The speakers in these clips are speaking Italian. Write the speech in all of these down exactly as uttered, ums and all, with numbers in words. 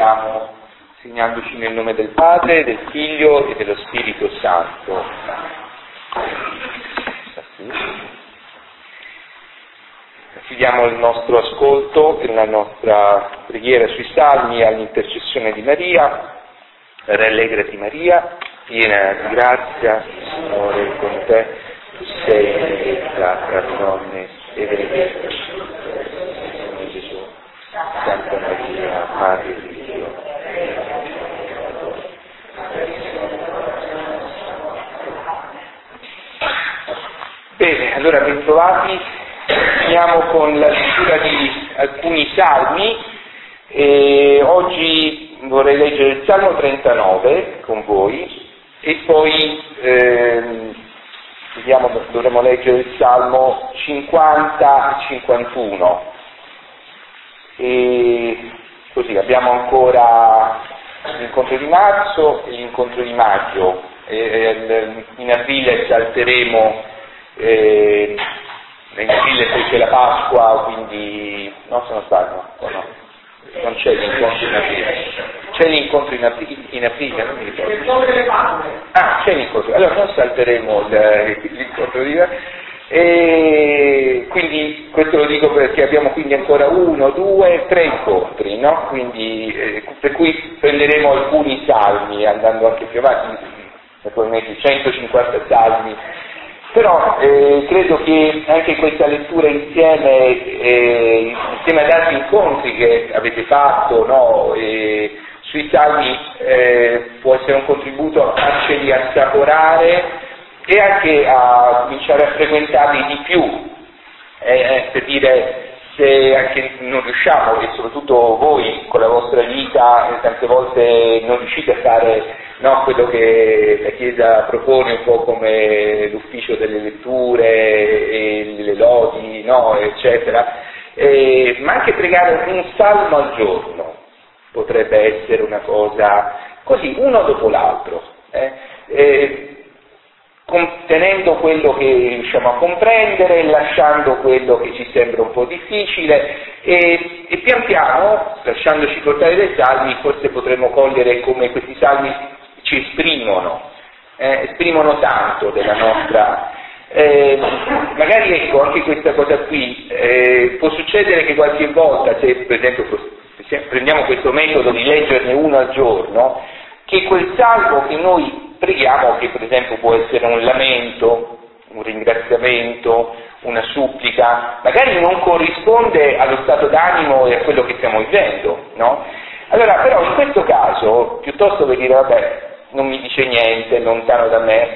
iniziamo segnandoci nel nome del Padre, del Figlio e dello Spirito Santo. Affidiamo il nostro ascolto e la nostra preghiera sui salmi all'intercessione di Maria. Rallegrati Maria, piena di grazia, il Signore è con te, tu sei benedetta tra le donne e benedetto Signore Gesù. Santa Maria, Madre di Dio, bene, allora ben trovati. Iniziamo con la lettura di alcuni salmi e oggi vorrei leggere il Salmo trentanove con voi e poi ehm, vediamo, dovremo leggere il Salmo cinquanta e cinquantuno e così abbiamo ancora l'incontro di marzo e l'incontro di maggio e, e, in aprile salteremo eh, in aprile poi c'è la Pasqua, quindi no, se non sbaglio, o no? Non c'è l'incontro in aprile. C'è l'incontro in aprile, in aprile non mi ricordo. Ah, c'è l'incontro. Allora non salteremo l'incontro di e quindi questo lo dico perché abbiamo quindi ancora uno, due, tre incontri, no? Quindi eh, per cui prenderemo alcuni salmi andando anche più avanti, naturalmente centocinquanta salmi. Però eh, credo che anche questa lettura insieme, eh, insieme ad altri incontri che avete fatto, no, eh, sui salmi eh, può essere un contributo a farceli assaporare e anche a cominciare a frequentarli di più, eh, per dire se anche non riusciamo, e soprattutto voi con la vostra vita tante volte non riuscite a fare no, quello che la Chiesa propone un po' come l'ufficio delle letture e le lodi, no, eccetera, e, ma anche pregare un salmo al giorno potrebbe essere una cosa così, uno dopo l'altro, eh, eh, contenendo quello che riusciamo a comprendere, lasciando quello che ci sembra un po' difficile e, e pian piano, lasciandoci portare dai salmi, forse potremo cogliere come questi salmi ci esprimono, eh, esprimono tanto della nostra... Eh, magari ecco, anche questa cosa qui, eh, può succedere che qualche volta, se per esempio se prendiamo questo metodo di leggerne uno al giorno, che quel salmo che noi preghiamo, che per esempio può essere un lamento, un ringraziamento, una supplica, magari non corrisponde allo stato d'animo e a quello che stiamo vivendo, no? Allora, però in questo caso, piuttosto che dire, vabbè, non mi dice niente, è lontano da me,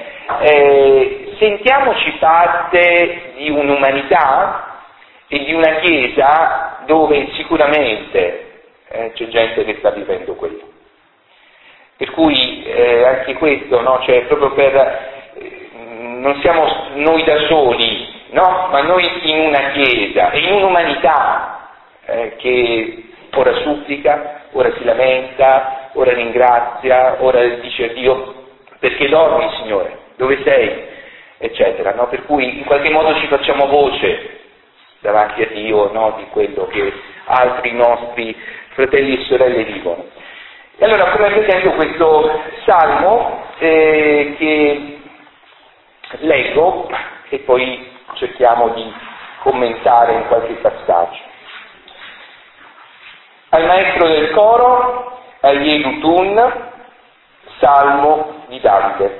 eh, sentiamoci parte di un'umanità e di una Chiesa dove sicuramente eh, c'è gente che sta vivendo quello. Per cui eh, anche questo, no? Cioè proprio per eh, non siamo noi da soli, no? Ma noi in una Chiesa e in un'umanità eh, che ora supplica, ora si lamenta, ora ringrazia, ora dice a Dio perché dormi Signore, dove sei, eccetera, no? Per cui in qualche modo ci facciamo voce davanti a Dio, no? Di quello che altri nostri fratelli e sorelle vivono. E allora, per esempio, questo salmo eh, che leggo e poi cerchiamo di commentare in qualche passaggio. Al maestro del coro, a Yedutun, salmo di Davide.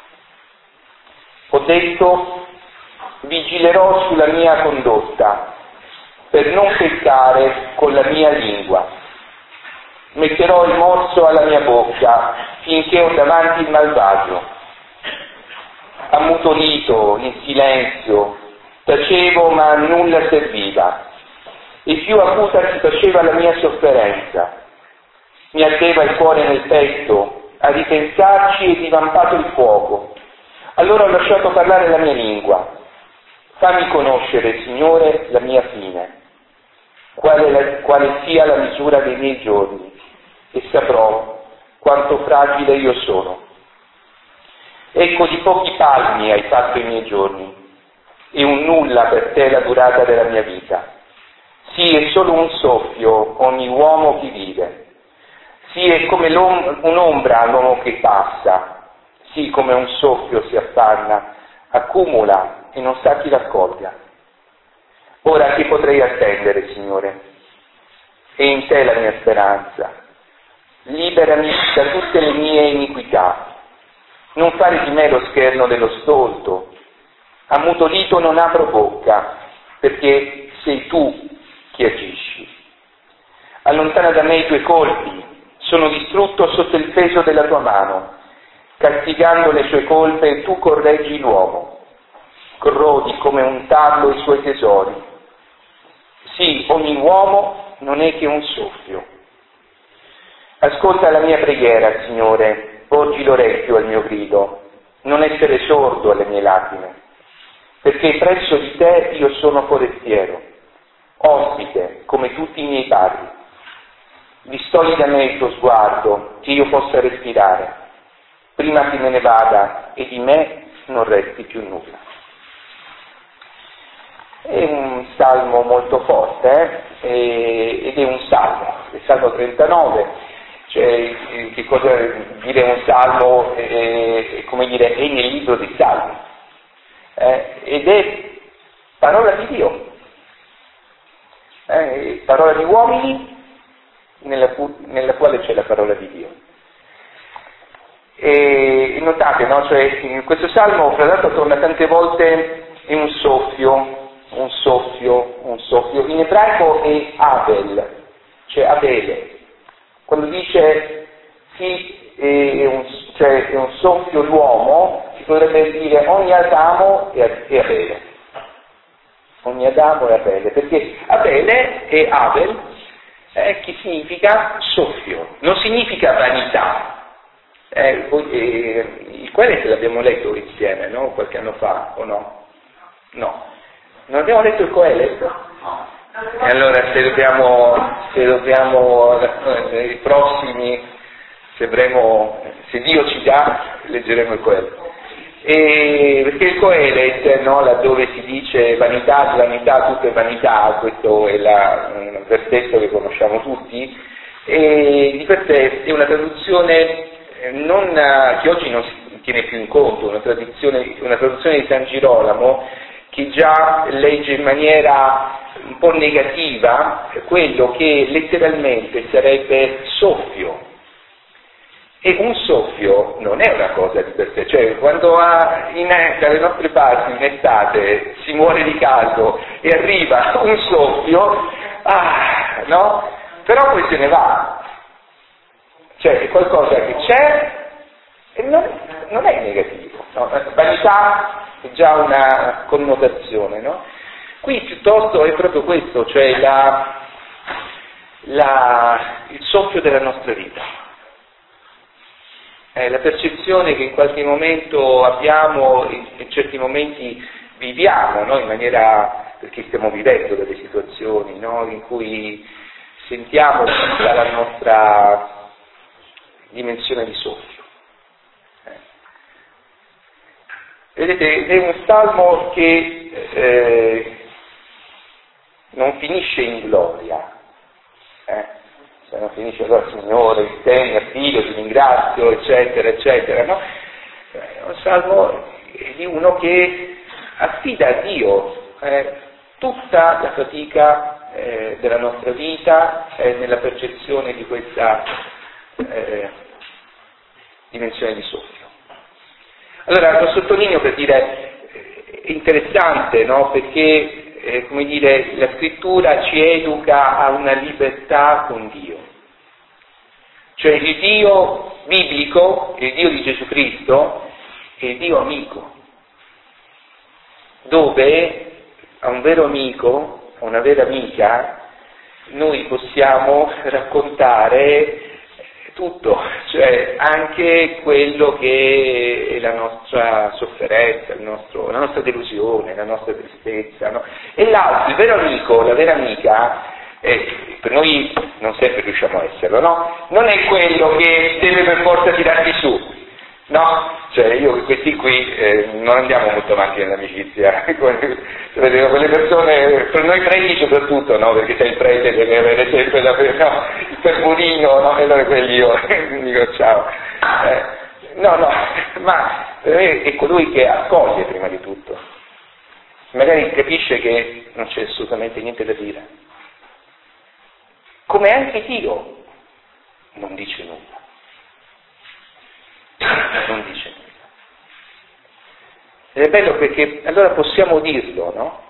Ho detto, vigilerò sulla mia condotta, per non peccare con la mia lingua. Metterò il morso alla mia bocca finché ho davanti il malvagio. Ammutolito, in silenzio, tacevo ma a nulla serviva, e più acuta si faceva la mia sofferenza. Mi ardeva il cuore nel petto, a ripensarci è divampato il fuoco. Allora ho lasciato parlare la mia lingua. Fammi conoscere, Signore, la mia fine, quale, la, quale sia la misura dei miei giorni, e saprò quanto fragile io sono. Ecco, di pochi palmi hai fatto i miei giorni, e un nulla per te la durata della mia vita. Sì, è solo un soffio ogni uomo che vive. sì, è come un'ombra all'uomo che passa, sì, come un soffio si affanna, accumula e non sa chi raccolga. Ora che potrei attendere, Signore? È in te la mia speranza. Liberami da tutte le mie iniquità. Non fare di me lo scherno dello stolto. Ammutolito non apro bocca, perché sei tu che agisci. Allontana da me i tuoi colpi. Sono distrutto sotto il peso della tua mano. Castigando le sue colpe, tu correggi l'uomo. Corrodi come un tarlo i suoi tesori. Sì, ogni uomo non è che un soffio. Ascolta la mia preghiera, Signore, porgi l'orecchio al mio grido, non essere sordo alle mie lacrime, perché presso di te io sono forestiero, ospite come tutti i miei padri. Distogli da me il tuo sguardo, che io possa respirare, prima che me ne vada e di me non resti più nulla. È un salmo molto forte, eh? ed è un salmo, il salmo trentanove, cioè che cosa dire un salmo, eh, come dire, è nel libro dei salmi, eh? ed è parola di Dio, eh? parola di uomini nella, nella quale c'è la parola di Dio. E notate, no? Cioè, questo salmo, fra l'altro, torna tante volte in un soffio, un soffio, un soffio. In ebraico è Abel, cioè Abele. Quando dice sì, è un, cioè, è un soffio l'uomo, si potrebbe dire ogni Adamo e Abele. Ogni Adamo e Abele, perché Abele e Abel, eh, che significa soffio, non significa vanità. Eh, eh, il quale l'abbiamo letto insieme, no? Qualche anno fa, o no? No. Non abbiamo letto il Coelet? No. E allora se dobbiamo, se dobbiamo, eh, i prossimi, se avremo, se Dio ci dà, leggeremo il Coelet. E, perché il Coelet, no, laddove si dice vanità, vanità, tutto è vanità, questo è la, un versetto che conosciamo tutti, e di per sé è una traduzione non, che oggi non si tiene più in conto, una traduzione, una traduzione di San Girolamo, che già legge in maniera un po' negativa quello che letteralmente sarebbe soffio. E un soffio non è una cosa di per sé, cioè quando a, in, dalle nostre parti in estate si muore di caldo e arriva un soffio, ah, no? Però poi se ne va. Cioè è qualcosa che c'è e non, non è negativo, no? Vanità è già una connotazione, no? Qui piuttosto è proprio questo, cioè la, la, il soffio della nostra vita, è la percezione che in qualche momento abbiamo, in, in certi momenti viviamo, no? In maniera, perché stiamo vivendo delle situazioni, no? In cui sentiamo la nostra dimensione di soffio. Vedete, è un salmo che eh, non finisce in gloria, eh? Se non finisce allora Signore, il te mi affido, ti ringrazio, eccetera, eccetera, no? È un salmo di uno che affida a Dio eh, tutta la fatica eh, della nostra vita eh, nella percezione di questa eh, dimensione di soffio. Allora lo sottolineo per dire, è interessante, no? Perché, eh, come dire, la scrittura ci educa a una libertà con Dio. Cioè il Dio biblico, il Dio di Gesù Cristo, è il Dio amico, dove a un vero amico, a una vera amica, noi possiamo raccontare tutto, cioè anche quello che è la nostra sofferenza, il nostro, la nostra delusione, la nostra tristezza, no? E l'altro, il vero amico, la vera amica, eh, per noi non sempre riusciamo a esserlo, no? Non è quello che deve per forza tirarti su, no? Cioè io questi qui eh, non andiamo molto avanti nell'amicizia, con, quelle persone, per noi preti soprattutto, no? Perché sei il prete, deve avere sempre la no? fervorino, no? E allora quelli io dico ciao. Eh, no, no, ma per me è colui che accoglie prima di tutto. Magari capisce che non c'è assolutamente niente da dire. Come anche Dio non dice nulla. Non dice nulla. Ed è bello perché allora possiamo dirlo, no?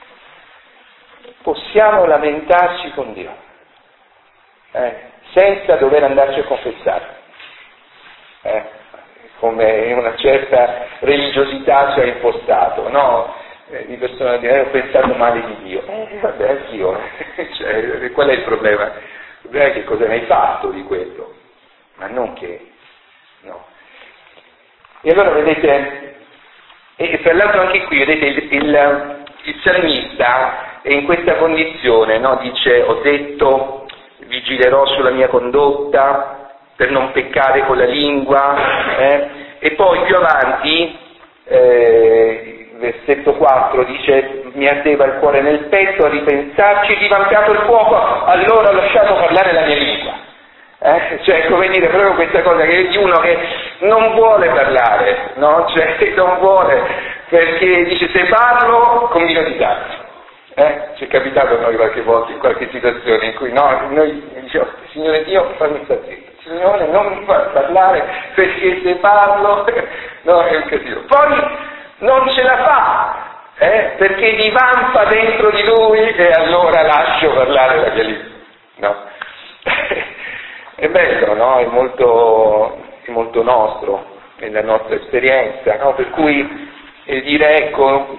Possiamo lamentarci con Dio, eh, senza dover andarci a confessare, eh, come una certa religiosità ci ha impostato, no? Eh, di persone dire, eh, ho pensato male di Dio, eh, vabbè, anch'io, cioè, qual è il problema? Il problema è che cosa ne hai fatto di quello, ma non che, no. E allora vedete, e tra l'altro anche qui, vedete, il, il, il salmista è in questa condizione, no? Dice, ho detto, vigilerò sulla mia condotta, per non peccare con la lingua, eh? E poi più avanti, eh, versetto quattro, dice, mi ardeva il cuore nel petto a ripensarci, divampato il fuoco, allora ho lasciato parlare la mia lingua. Eh? Cioè, come dire, proprio questa cosa che di uno che non vuole parlare, no? Cioè, non vuole, perché dice, se parlo, combino disastro. Eh? Ci è capitato a noi qualche volta, in qualche situazione in cui no, noi diciamo, Signore Dio, fammi stare zitto, Signore non mi fa parlare, perché se parlo, no, è un casino. Poi non ce la fa, eh? Perché divampa dentro di lui e allora lascio parlare la mia lingua, no? È bello, no? È molto, è molto nostro, è la nostra esperienza, no? Per cui eh, dire, ecco,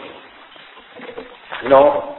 no?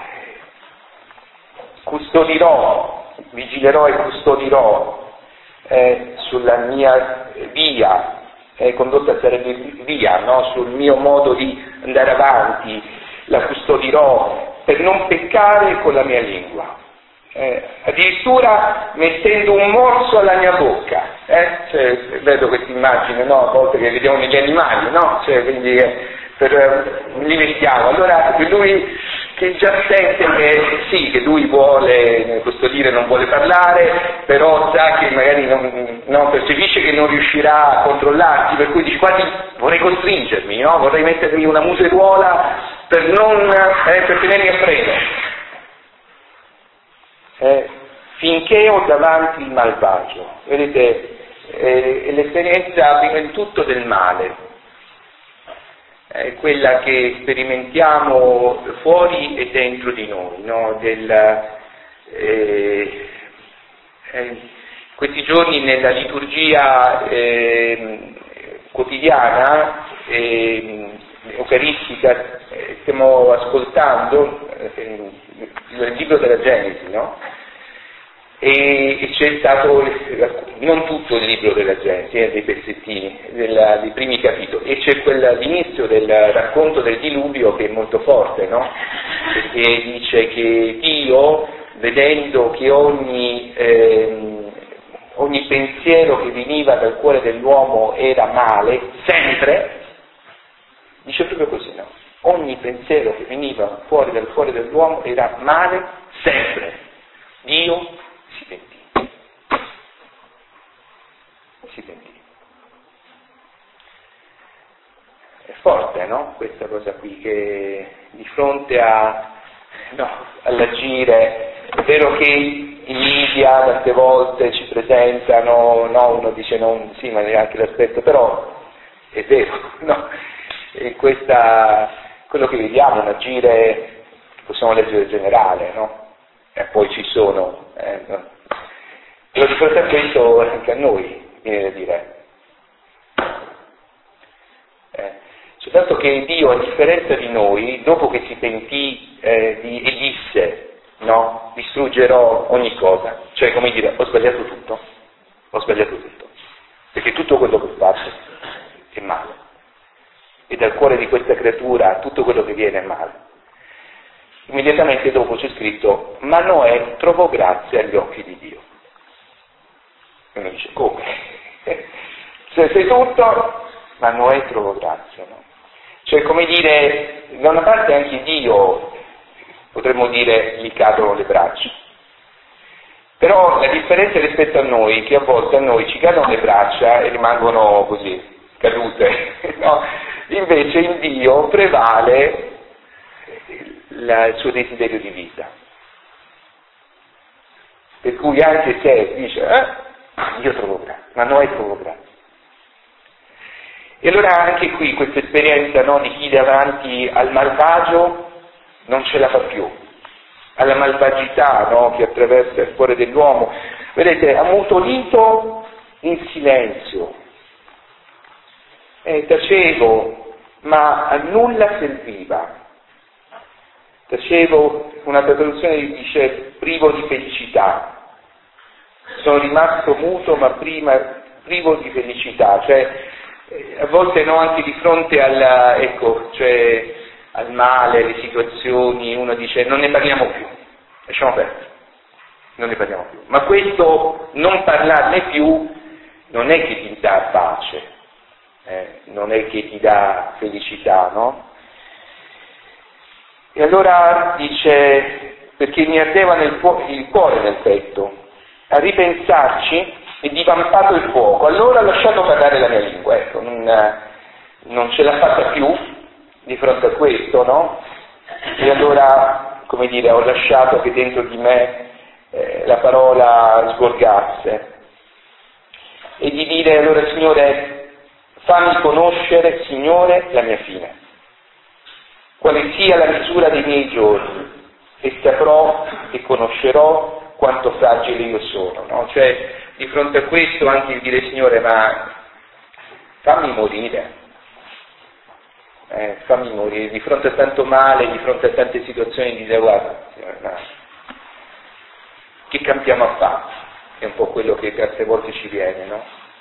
Custodirò, vigilerò e custodirò eh, sulla mia via, eh, condotta sarebbe via, no? Sul mio modo di andare avanti, la custodirò per non peccare con la mia lingua. Eh, addirittura mettendo un morso alla mia bocca, eh? Cioè, vedo questa immagine, no? A volte che vediamo negli animali, no? Cioè, quindi eh, per, eh, li mettiamo. Allora lui che già sente che sì, che lui vuole custodire, non vuole parlare, però sa che magari non, no, percepisce che non riuscirà a controllarsi, per cui dice quasi vorrei costringermi, no? Vorrei mettermi una museruola per non eh, per tenermi a freno. Eh, finché ho davanti il malvagio, vedete, eh, è l'esperienza prima di tutto del male, è quella che sperimentiamo fuori e dentro di noi, no? Del, eh, eh, questi giorni nella liturgia eh, quotidiana, eh, eucaristica, eh, stiamo ascoltando eh, il libro della Genesi, no? E, e c'è stato, non tutto il libro della Genesi, eh, dei pezzettini, della, dei primi capitoli, e c'è quell'inizio del racconto del diluvio che è molto forte, no? Perché dice che Dio, vedendo che ogni, ehm, ogni pensiero che veniva dal cuore dell'uomo era male, sempre, dice proprio così, no? Ogni pensiero che veniva fuori dal cuore dell'uomo era male sempre. Dio si pentì. Si pentì. È forte, no? Questa cosa qui, che di fronte a, no, all'agire, è vero che i media tante volte ci presentano, no? Uno dice non, sì, ma neanche l'aspetto, però è vero, no? E questa, quello che vediamo, un agire, possiamo leggere generale, no? E poi ci sono, eh, no? Però di fronte a questo anche a noi viene da dire. Eh, soltanto che Dio, a differenza di noi, dopo che si pentì eh, di, e disse, no? Distruggerò ogni cosa, cioè come dire, ho sbagliato tutto, ho sbagliato tutto, perché tutto quello che ho fatto è male. E dal cuore di questa creatura tutto quello che viene è male. Immediatamente dopo c'è scritto, ma Noè trovò grazia agli occhi di Dio. E uno dice, come? Se sei tutto, ma Noè trovò grazia, no? Cioè, come dire, da una parte anche Dio, potremmo dire, gli cadono le braccia. Però la differenza rispetto a noi è che a volte a noi ci cadono le braccia e rimangono così, cadute, no? Invece in Dio prevale la, il suo desiderio di vita. Per cui anche se dice, eh, io trovo grazia, ma noi trovo grazia. E allora anche qui questa esperienza, no, di chi davanti al malvagio non ce la fa più, alla malvagità, no, che attraversa il cuore dell'uomo, vedete, ammutolito in silenzio, eh, tacevo, ma a nulla serviva. Tacevo, una traduzione dice privo di felicità. Sono rimasto muto ma prima privo di felicità, cioè eh, a volte no, anche di fronte alla, ecco, cioè al male, alle situazioni, uno dice non ne parliamo più, lasciamo perdere, non ne parliamo più. Ma questo non parlarne più non è che ti dà pace, eh, non è che ti dà felicità, no? E allora dice, perché mi ardeva nel fu- il cuore nel petto, a ripensarci è divampato il fuoco, allora ho lasciato parlare la mia lingua, ecco, non, non ce l'ha fatta più di fronte a questo, no? E allora, come dire, ho lasciato che dentro di me eh, la parola sgorgasse e di dire allora, Signore, fammi conoscere, Signore, la mia fine, quale sia la misura dei miei giorni, e saprò e conoscerò quanto fragile io sono, no? Cioè, di fronte a questo anche il dire, Signore, ma fammi morire, eh, fammi morire, di fronte a tanto male, di fronte a tante situazioni, di dire, guarda, Signore, no, che campiamo a fare? È un po' quello che tante volte ci viene, no?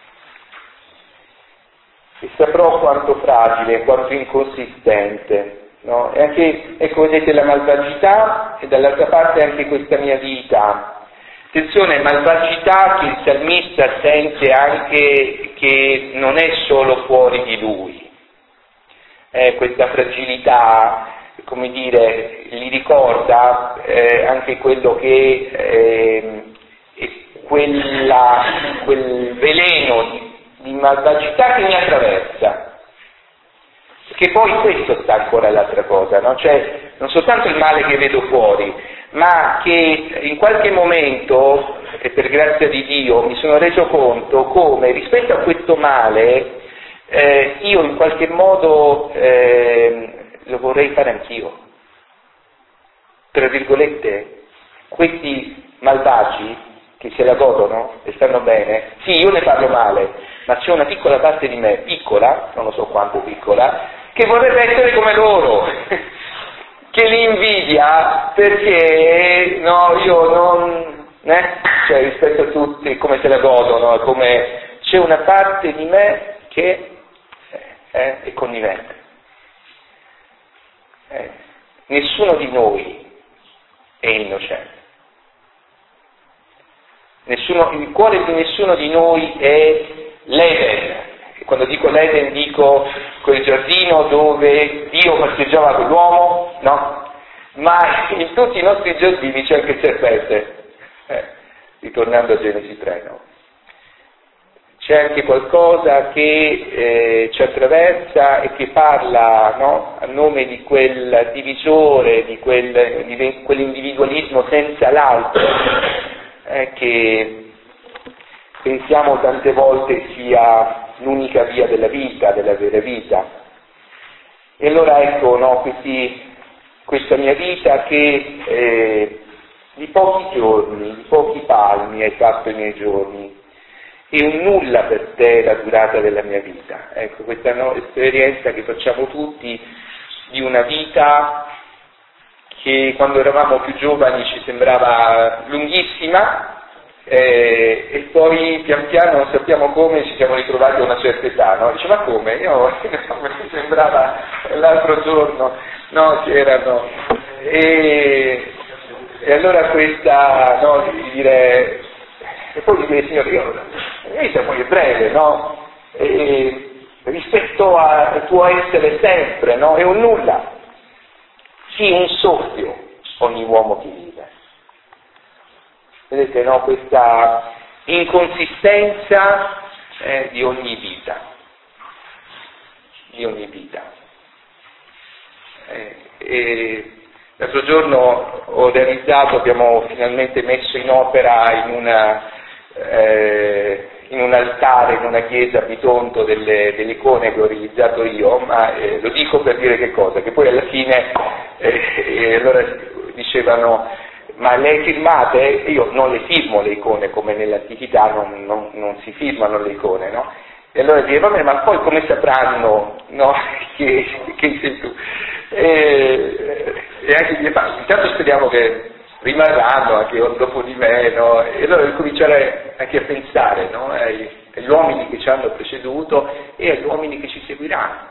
E saprò quanto fragile, quanto inconsistente, no? E anche, ecco, vedete la malvagità e dall'altra parte anche questa mia vita. Attenzione, malvagità che il salmista sente anche che non è solo fuori di lui. Eh, questa fragilità, come dire, gli ricorda eh, anche quello che eh, è quella, quel veleno di, di malvagità che mi attraversa. Che poi questo sta ancora l'altra cosa, no? Cioè, non soltanto il male che vedo fuori, ma che in qualche momento, e per grazia di Dio, mi sono reso conto come rispetto a questo male eh, io in qualche modo eh, lo vorrei fare anch'io. Tra virgolette, questi malvagi che se la godono e stanno bene, sì, io ne parlo male, ma c'è una piccola parte di me, piccola, non lo so quanto piccola, che vorrebbe essere come loro, che li invidia perché no, io non, eh? Cioè rispetto a tutti come se la godono, come c'è una parte di me che eh, è connivente. Eh, nessuno di noi è innocente. Nessuno, il cuore di nessuno di noi è l'Eden. Quando dico l'Eden dico quel giardino dove Dio passeggiava con l'uomo, no? Ma in tutti i nostri giardini c'è anche il serpente, eh, ritornando a Genesi tre, no? C'è anche qualcosa che eh, ci attraversa e che parla, no? A nome di quel divisore, di, quel, di quell'individualismo senza l'altro, eh, che pensiamo tante volte sia l'unica via della vita, della vera vita. E allora ecco, no, questi, questa mia vita che eh, di pochi giorni, di pochi palmi hai fatto i miei giorni, è un nulla per te la durata della mia vita. Ecco, questa no, esperienza che facciamo tutti di una vita che quando eravamo più giovani ci sembrava lunghissima, Eh, e poi pian piano non sappiamo come ci siamo ritrovati a una certa età, no? Dice, ma come? Io mi sembrava l'altro giorno, no, c'erano. E, e allora questa, no, di dire, e poi di dire, Signore, io, io siamo poi è breve, no? E, rispetto a, al tuo essere sempre, no? È un nulla. Sì, un soffio ogni uomo che vive. Vedete, no? Questa inconsistenza eh, di ogni vita, di ogni vita. Eh, e l'altro giorno ho realizzato, abbiamo finalmente messo in opera in una... Eh, in un altare, in una chiesa a Bitonto delle, delle icone che ho realizzato io, ma eh, lo dico per dire che cosa, che poi alla fine eh, eh, allora dicevano, ma le firmate? Io non le firmo le icone, come nell'antichità non, non, non si firmano le icone, no? E allora dire, vabbè, ma poi come sapranno, no, che, che sei tu? E, e anche dire, ma intanto speriamo che rimarranno anche dopo di me, no? E allora cominciare anche a pensare, no? ai, agli uomini che ci hanno preceduto e agli uomini che ci seguiranno.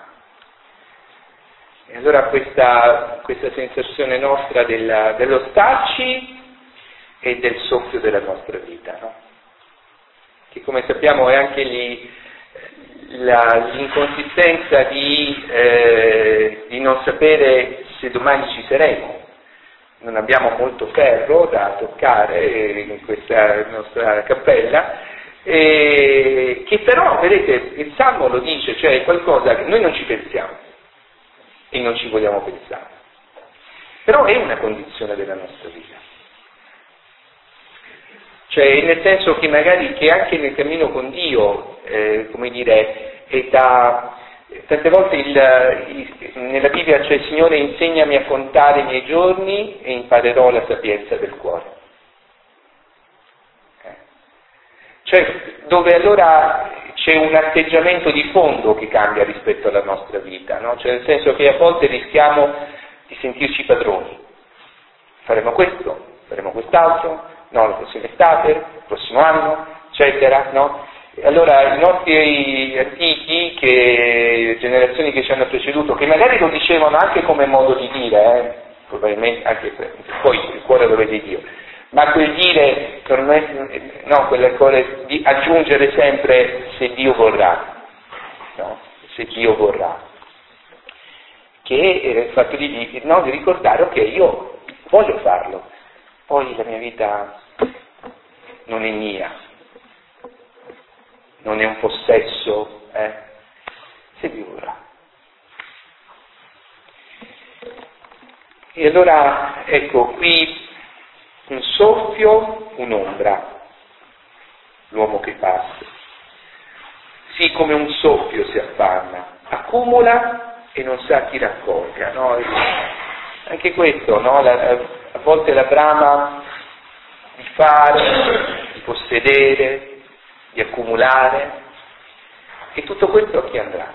E allora questa, questa sensazione nostra della, dello starci e del soffio della nostra vita, no? Che come sappiamo è anche lì la, l'inconsistenza di, eh, di non sapere se domani ci saremo. Non abbiamo molto ferro da toccare in questa nostra cappella, e che però, vedete, il Salmo lo dice, cioè è qualcosa che noi non ci pensiamo e non ci vogliamo pensare, però è una condizione della nostra vita. Cioè nel senso che magari che anche nel cammino con Dio, eh, come dire, è da... Tante volte il, il, nella Bibbia c'è, il Signore insegnami a contare i miei giorni e imparerò la sapienza del cuore. Eh. Cioè dove allora c'è un atteggiamento di fondo che cambia rispetto alla nostra vita, no? Cioè nel senso che a volte rischiamo di sentirci padroni. Faremo questo, faremo quest'altro, no, la prossima estate, il prossimo anno, eccetera, no? Allora i nostri antichi, che, generazioni che ci hanno preceduto, che magari lo dicevano anche come modo di dire, eh, probabilmente anche poi il cuore lo vede Dio, ma quel dire, per me, no, quelle cose di aggiungere sempre se Dio vorrà, no? Se Dio vorrà, che è il fatto di, no, di ricordare, ok, io voglio farlo, poi la mia vita non è mia, non è un possesso, eh? Se Dio vorrà. E allora, ecco, qui un soffio, un'ombra, l'uomo che passa. Sì, come un soffio si affanna, accumula e non sa chi raccolga, no? Anche questo, no? La, a volte la brama di fare, di possedere, di accumulare, e tutto questo a chi andrà?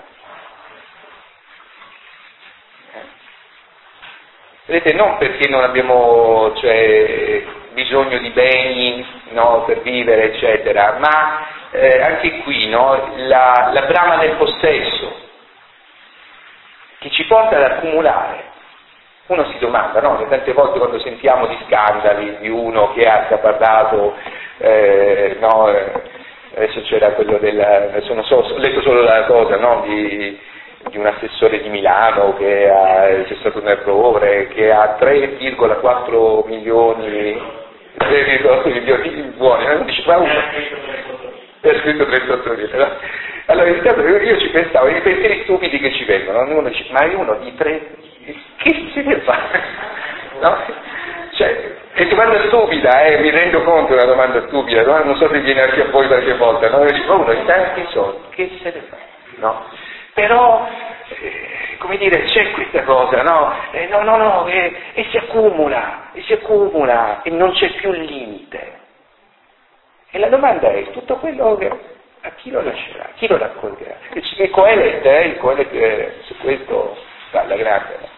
Eh. Vedete, non perché non abbiamo, cioè, bisogno di beni, no, per vivere, eccetera, ma eh, anche qui, no, la, la brama del possesso, che ci porta ad accumulare. Uno si domanda, no? Tante volte quando sentiamo di scandali di uno che ha accaparrato, eh, no, eh, adesso c'era quello del, adesso non so, ho letto solo la cosa, no? Di, di un assessore di Milano che ha, c'è stato un errore, che ha tre virgola quattro milioni, tre virgola quattro milioni buoni, non dice, ma uno, è scritto trentotto mila, no? Allora intanto io ci pensavo, i pensieri stupidi che ci vengono, uno dice, ma è uno di tre, che si deve fare? No? Cioè, è domanda stupida, eh, mi rendo conto, è una domanda stupida, no? Non so se viene anche a voi qualche volta, no? Io dico, uno di tanti soldi, che se ne fa? No? Però, eh, come dire, c'è questa cosa, no? Eh, no, no, no, eh, e si accumula, e si accumula, e non c'è più limite. E la domanda è, tutto quello che, a chi lo lascerà, chi lo raccoglierà? E Coelet, eh, il Coelet eh, su questo fa la grande, no?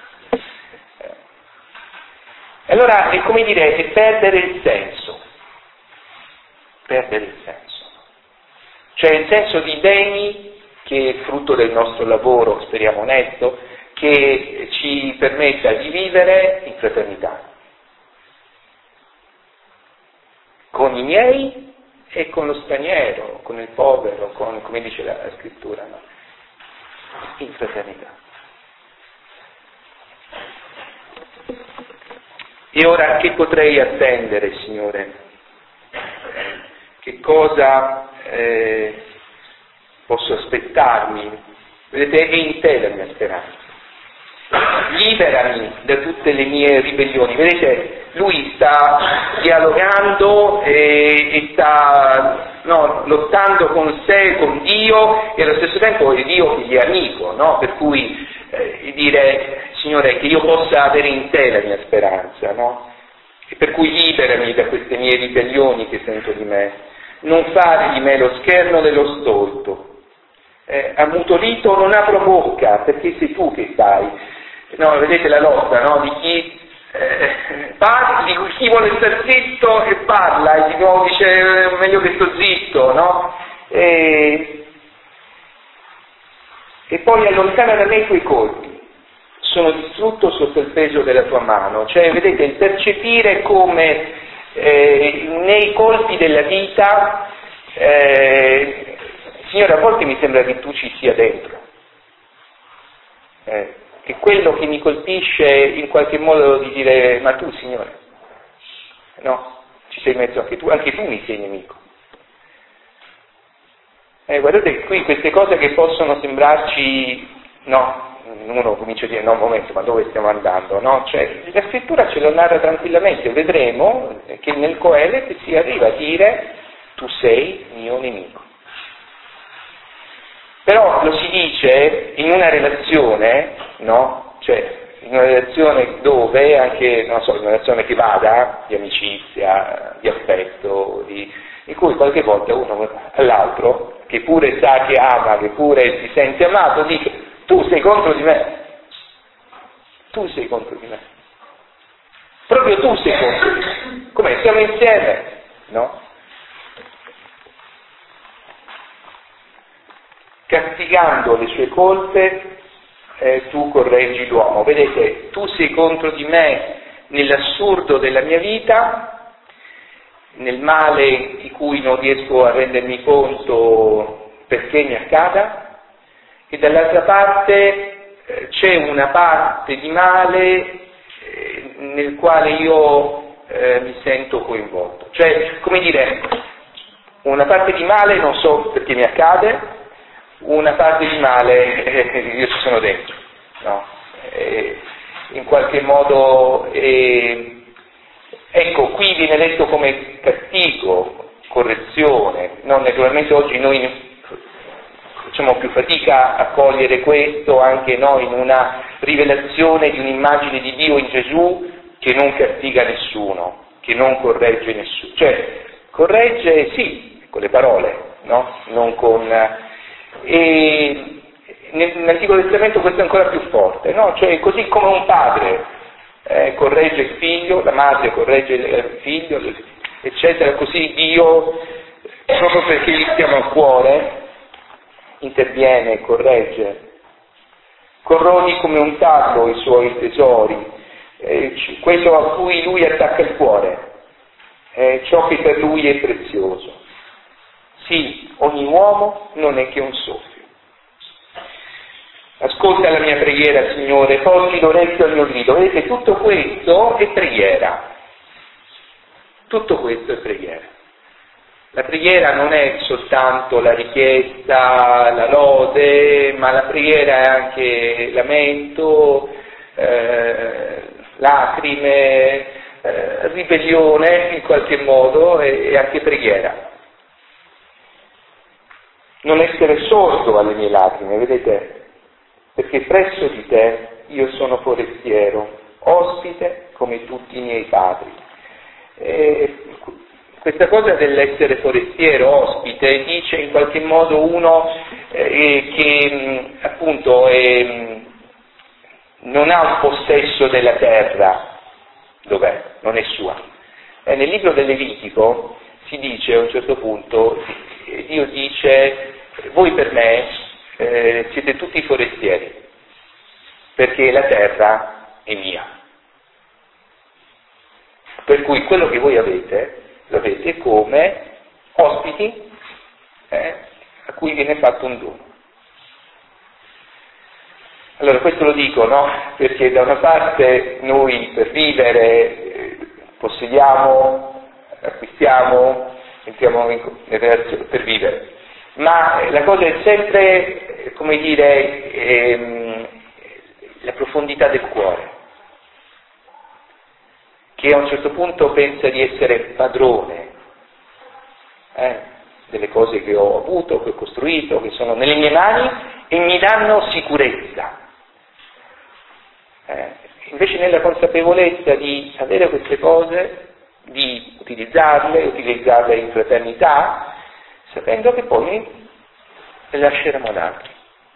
E allora è come dire, è perdere il senso, perdere il senso, cioè il senso di beni che è frutto del nostro lavoro, speriamo onesto, che ci permetta di vivere in fraternità, con i miei e con lo straniero, con il povero, con, come dice la, la scrittura, no? In fraternità. E ora che potrei attendere, Signore? che cosa eh, posso aspettarmi? Vedete, è in te la mia speranza. Liberami da tutte le mie ribellioni. Vedete, lui sta dialogando e, e sta no, lottando con sé, con Dio, e allo stesso tempo è Dio che gli è amico, no? Per cui eh, dire, Signore, che io possa avere in te la mia speranza, no? E per cui liberami da queste mie ribellioni che sento di me, non fare di me lo scherno dello stolto. Eh, ammutolito non apro bocca, perché sei tu che stai. No, vedete la lotta, no? Di chi eh, parla, di chi vuole stare zitto e parla, e di nuovo dice eh, meglio che sto zitto, no? E, e poi allontana da me i tuoi colpi, sono distrutto sotto il peso della tua mano. Cioè, vedete, il percepire come eh, nei colpi della vita, eh, Signore, a volte mi sembra che tu ci sia dentro. Eh, che quello che mi colpisce in qualche modo di dire, ma tu Signore, no, ci sei in mezzo anche tu, anche tu mi sei nemico. Eh, guardate qui queste cose che possono sembrarci, no, uno comincia a dire, no, un momento, ma dove stiamo andando, no? Cioè, la scrittura ce lo narra tranquillamente, vedremo che nel Coelet si arriva a dire, tu sei mio nemico. Però lo si dice in una relazione, no? Cioè, in una relazione dove, anche, non so, in una relazione che vada, di amicizia, di affetto, di, in cui qualche volta uno all'altro, che pure sa che ama, che pure si sente amato, dice, tu sei contro di me, tu sei contro di me, proprio tu sei contro di me, come siamo insieme, no? Castigando le sue colpe, eh, tu correggi l'uomo. Vedete, tu sei contro di me nell'assurdo della mia vita, nel male di cui non riesco a rendermi conto perché mi accada, e dall'altra parte eh, c'è una parte di male eh, nel quale io eh, mi sento coinvolto. Cioè, come dire, una parte di male non so perché mi accade, una parte di male eh, io ci sono dentro, no? Eh, in qualche modo, eh, ecco, qui viene letto come castigo, correzione, no? Naturalmente oggi noi facciamo più fatica a cogliere questo anche noi in una rivelazione di un'immagine di Dio in Gesù che non castiga nessuno, che non corregge nessuno, cioè corregge sì con le parole, no? Non con e nell'Antico Testamento questo è ancora più forte, no? Cioè così come un padre eh, corregge il figlio, la madre corregge il figlio, eccetera, così Dio, proprio perché gli stiamo a cuore, interviene e corregge. Corrodi come un tarlo i suoi tesori, eh, quello a cui lui attacca il cuore, eh, ciò che per lui è prezioso. Sì, ogni uomo non è che un soffio. Ascolta la mia preghiera, Signore, porgi l'orecchio al mio grido. Vedete, tutto questo è preghiera. Tutto questo è preghiera. La preghiera non è soltanto la richiesta, la lode, ma la preghiera è anche lamento, eh, lacrime, eh, ribellione in qualche modo e, e anche preghiera. Non essere sordo alle mie lacrime, vedete? Perché presso di te io sono forestiero, ospite come tutti i miei padri. E questa cosa dell'essere forestiero, ospite, dice in qualche modo uno eh, che appunto è, non ha un possesso della terra, dov'è? Non è sua. E nel libro del Levitico si dice a un certo punto, Dio dice, voi per me eh, siete tutti forestieri, perché la terra è mia. Per cui quello che voi avete, lo avete come ospiti eh, a cui viene fatto un dono. Allora questo lo dico, no? Perché da una parte noi per vivere eh, possediamo, acquistiamo, entriamo in, in relazione per vivere. Ma la cosa è sempre, come dire, ehm, la profondità del cuore, che a un certo punto pensa di essere padrone eh, delle cose che ho avuto, che ho costruito, che sono nelle mie mani e mi danno sicurezza. Eh, invece nella consapevolezza di avere queste cose, di utilizzarle, utilizzarle in fraternità, sapendo che poi le lasceremo ad altri.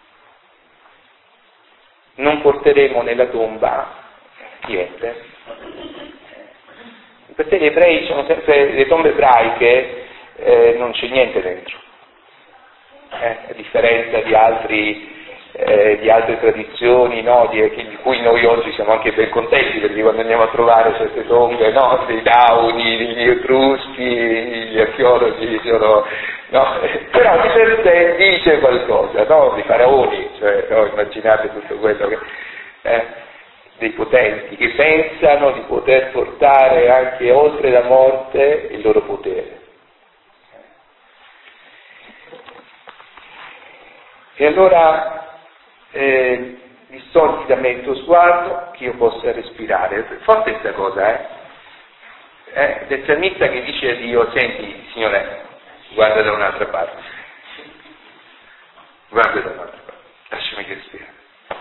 Non porteremo nella tomba niente. Perché gli ebrei sono sempre, le tombe ebraiche eh, non c'è niente dentro, eh, a differenza di altri Eh, di altre tradizioni, no, di, di cui noi oggi siamo anche ben contenti, perché quando andiamo a trovare queste tombe, no, dei Dauni, degli Etruschi, gli archeologi sono, no, però di per sé dice qualcosa, no, di faraoni, cioè, no, immaginate tutto quello che, eh, dei potenti che pensano di poter portare anche oltre la morte il loro potere. E allora Eh, distolti da me il tuo sguardo che io possa respirare. Forte questa cosa, eh? eh del salmista che dice a Dio: senti, Signore, guarda da un'altra parte, guarda da un'altra parte, lasciami respirare.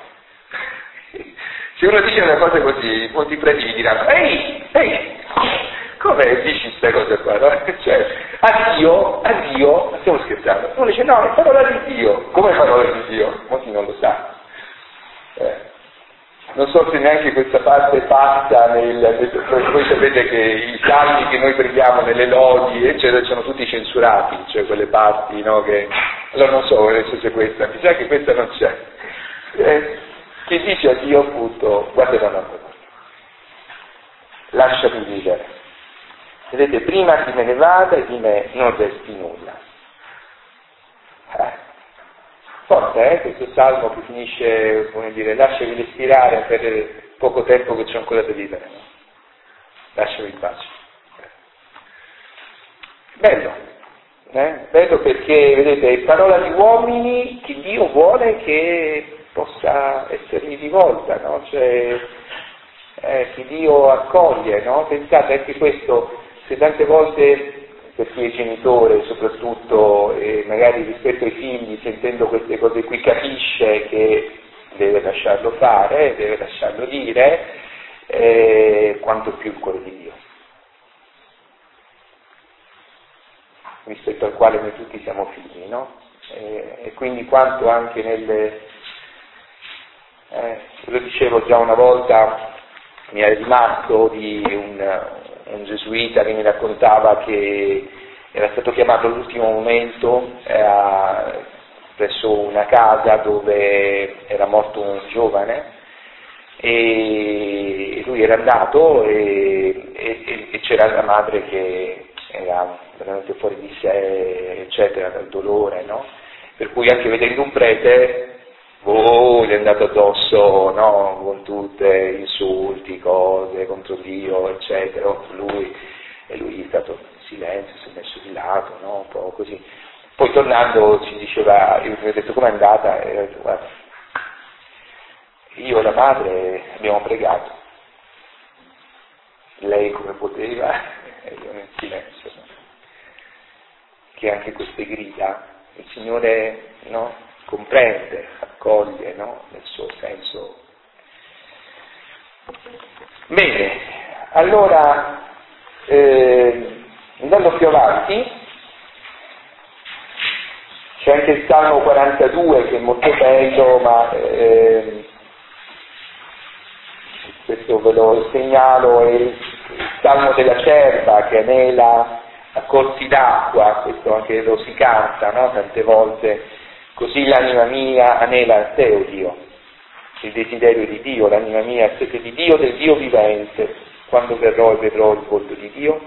Se uno dice una cosa così, molti preti gli diranno: ehi, ehi, come dici questa cosa qua? No? Cioè, a Dio, a Dio, stiamo scherzando. Uno dice: no, è parola di Dio. Come parola di Dio? Molti non lo sanno. Eh, non so se neanche questa parte passa nel, nel, voi sapete che i salmi che noi preghiamo nelle lodi, eccetera, sono tutti censurati, cioè quelle parti, no, che, allora non so adesso se questa, mi sa che questa non c'è, eh, che dice a Dio appunto: guarda da un'altra parte, lasciami vivere. Vedete, prima che me ne vada e di me non resti nulla. Eh. Forte, eh, questo salmo che finisce, come dire, lasciami respirare per il poco tempo che c'è ancora da vivere. No? Lasciami in pace. Bello, eh? Bello perché, vedete, è parola di uomini che Dio vuole che possa essergli rivolta, no? Cioè, eh, che Dio accoglie, no? Pensate anche questo, se tante volte per chi è genitore soprattutto, e magari rispetto ai figli, sentendo queste cose qui, capisce che deve lasciarlo fare, deve lasciarlo dire, eh, quanto più il cuore di Dio, rispetto al quale noi tutti siamo figli, no? E, e quindi quanto anche nelle... Eh, lo dicevo già una volta, mi è rimasto di un... un gesuita che mi raccontava che era stato chiamato all'ultimo momento eh, presso una casa dove era morto un giovane e lui era andato e, e, e c'era la madre che era veramente fuori di sé, eccetera, dal dolore, no? Per cui anche vedendo un prete, oh, gli è andato addosso, no? Con tutte insulti, cose contro Dio, eccetera. Lui, e lui è stato in silenzio, si è messo di lato, no? Un po' così. Poi tornando ci diceva, io mi ho detto: com'è andata? E ho detto: guarda, io e la madre abbiamo pregato, lei come poteva e io nel silenzio, no? Che anche queste grida il Signore, no? Comprende, accoglie, no? Nel suo senso. Bene, allora eh, andando più avanti c'è anche il Salmo quarantadue che è molto bello, ma eh, questo ve lo segnalo, è il Salmo della cerva che anela a corsi d'acqua, questo anche lo si canta, no? Tante volte. Così l'anima mia anela a te, o Dio, il desiderio di Dio, l'anima mia ha sete di Dio, del Dio vivente, quando verrò e vedrò il volto di Dio.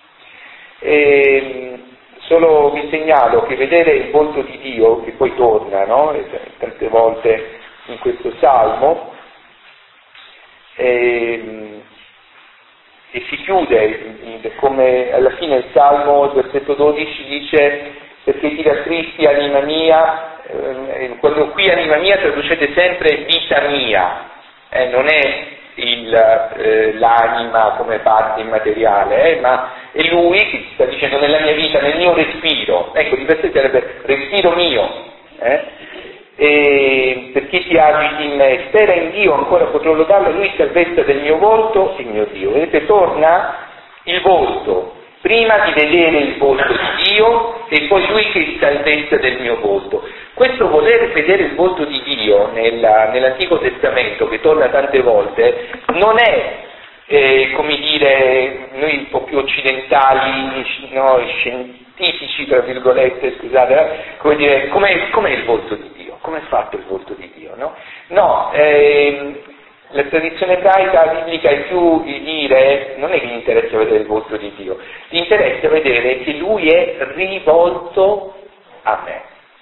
E solo vi segnalo che vedere il volto di Dio, che poi torna, no? Tante volte in questo salmo, è, e si chiude, come alla fine il Salmo, il versetto dodici dice: perché ti rattristi anima mia, eh, quando qui anima mia traducete sempre vita mia, eh, non è il, eh, l'anima come parte immateriale, eh, ma è lui che sta dicendo nella mia vita, nel mio respiro, ecco, di per sé sarebbe respiro mio, eh? E perché ti agiti in me, spera in Dio, ancora potrò lodarlo, lui salvezza del mio volto, il mio Dio. Vedete, torna il volto, prima di vedere il volto di Dio e poi lui che è salvezza del mio volto. Questo voler vedere il volto di Dio nella, nell'Antico Testamento, che torna tante volte, non è, eh, come dire, noi un po' più occidentali, no, scientifici, tra virgolette, scusate, come dire, com'è, com'è il volto di Dio? Come è fatto il volto di Dio? No, no ehm, la tradizione ebraica biblica è più di dire, non è che gli interessa vedere il volto di Dio, gli interessa vedere che lui è rivolto a me,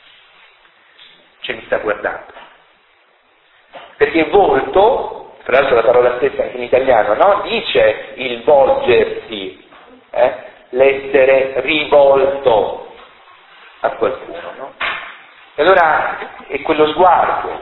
cioè mi sta guardando. Perché volto, tra l'altro la parola stessa anche in italiano, no? Dice il volgersi, eh? l'essere rivolto a qualcuno, no? E allora è quello sguardo,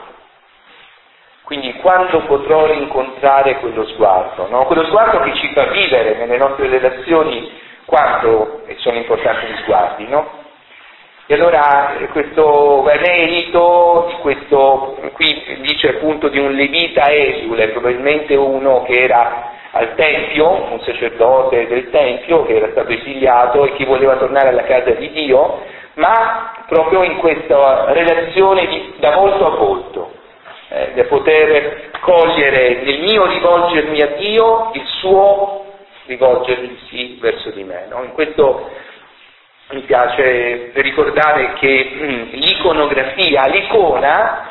quindi quando potrò rincontrare quello sguardo, no? Quello sguardo che ci fa vivere nelle nostre relazioni quanto sono importanti gli sguardi, no? E allora questo merito, di questo, qui dice appunto di un levita esule, probabilmente uno che era al Tempio, un sacerdote del Tempio che era stato esiliato e che voleva tornare alla casa di Dio, ma proprio in questa relazione di, da volto a volto, eh, da poter cogliere nel mio rivolgermi a Dio il suo rivolgersi verso di me, no? In questo mi piace ricordare che mh, l'iconografia, l'icona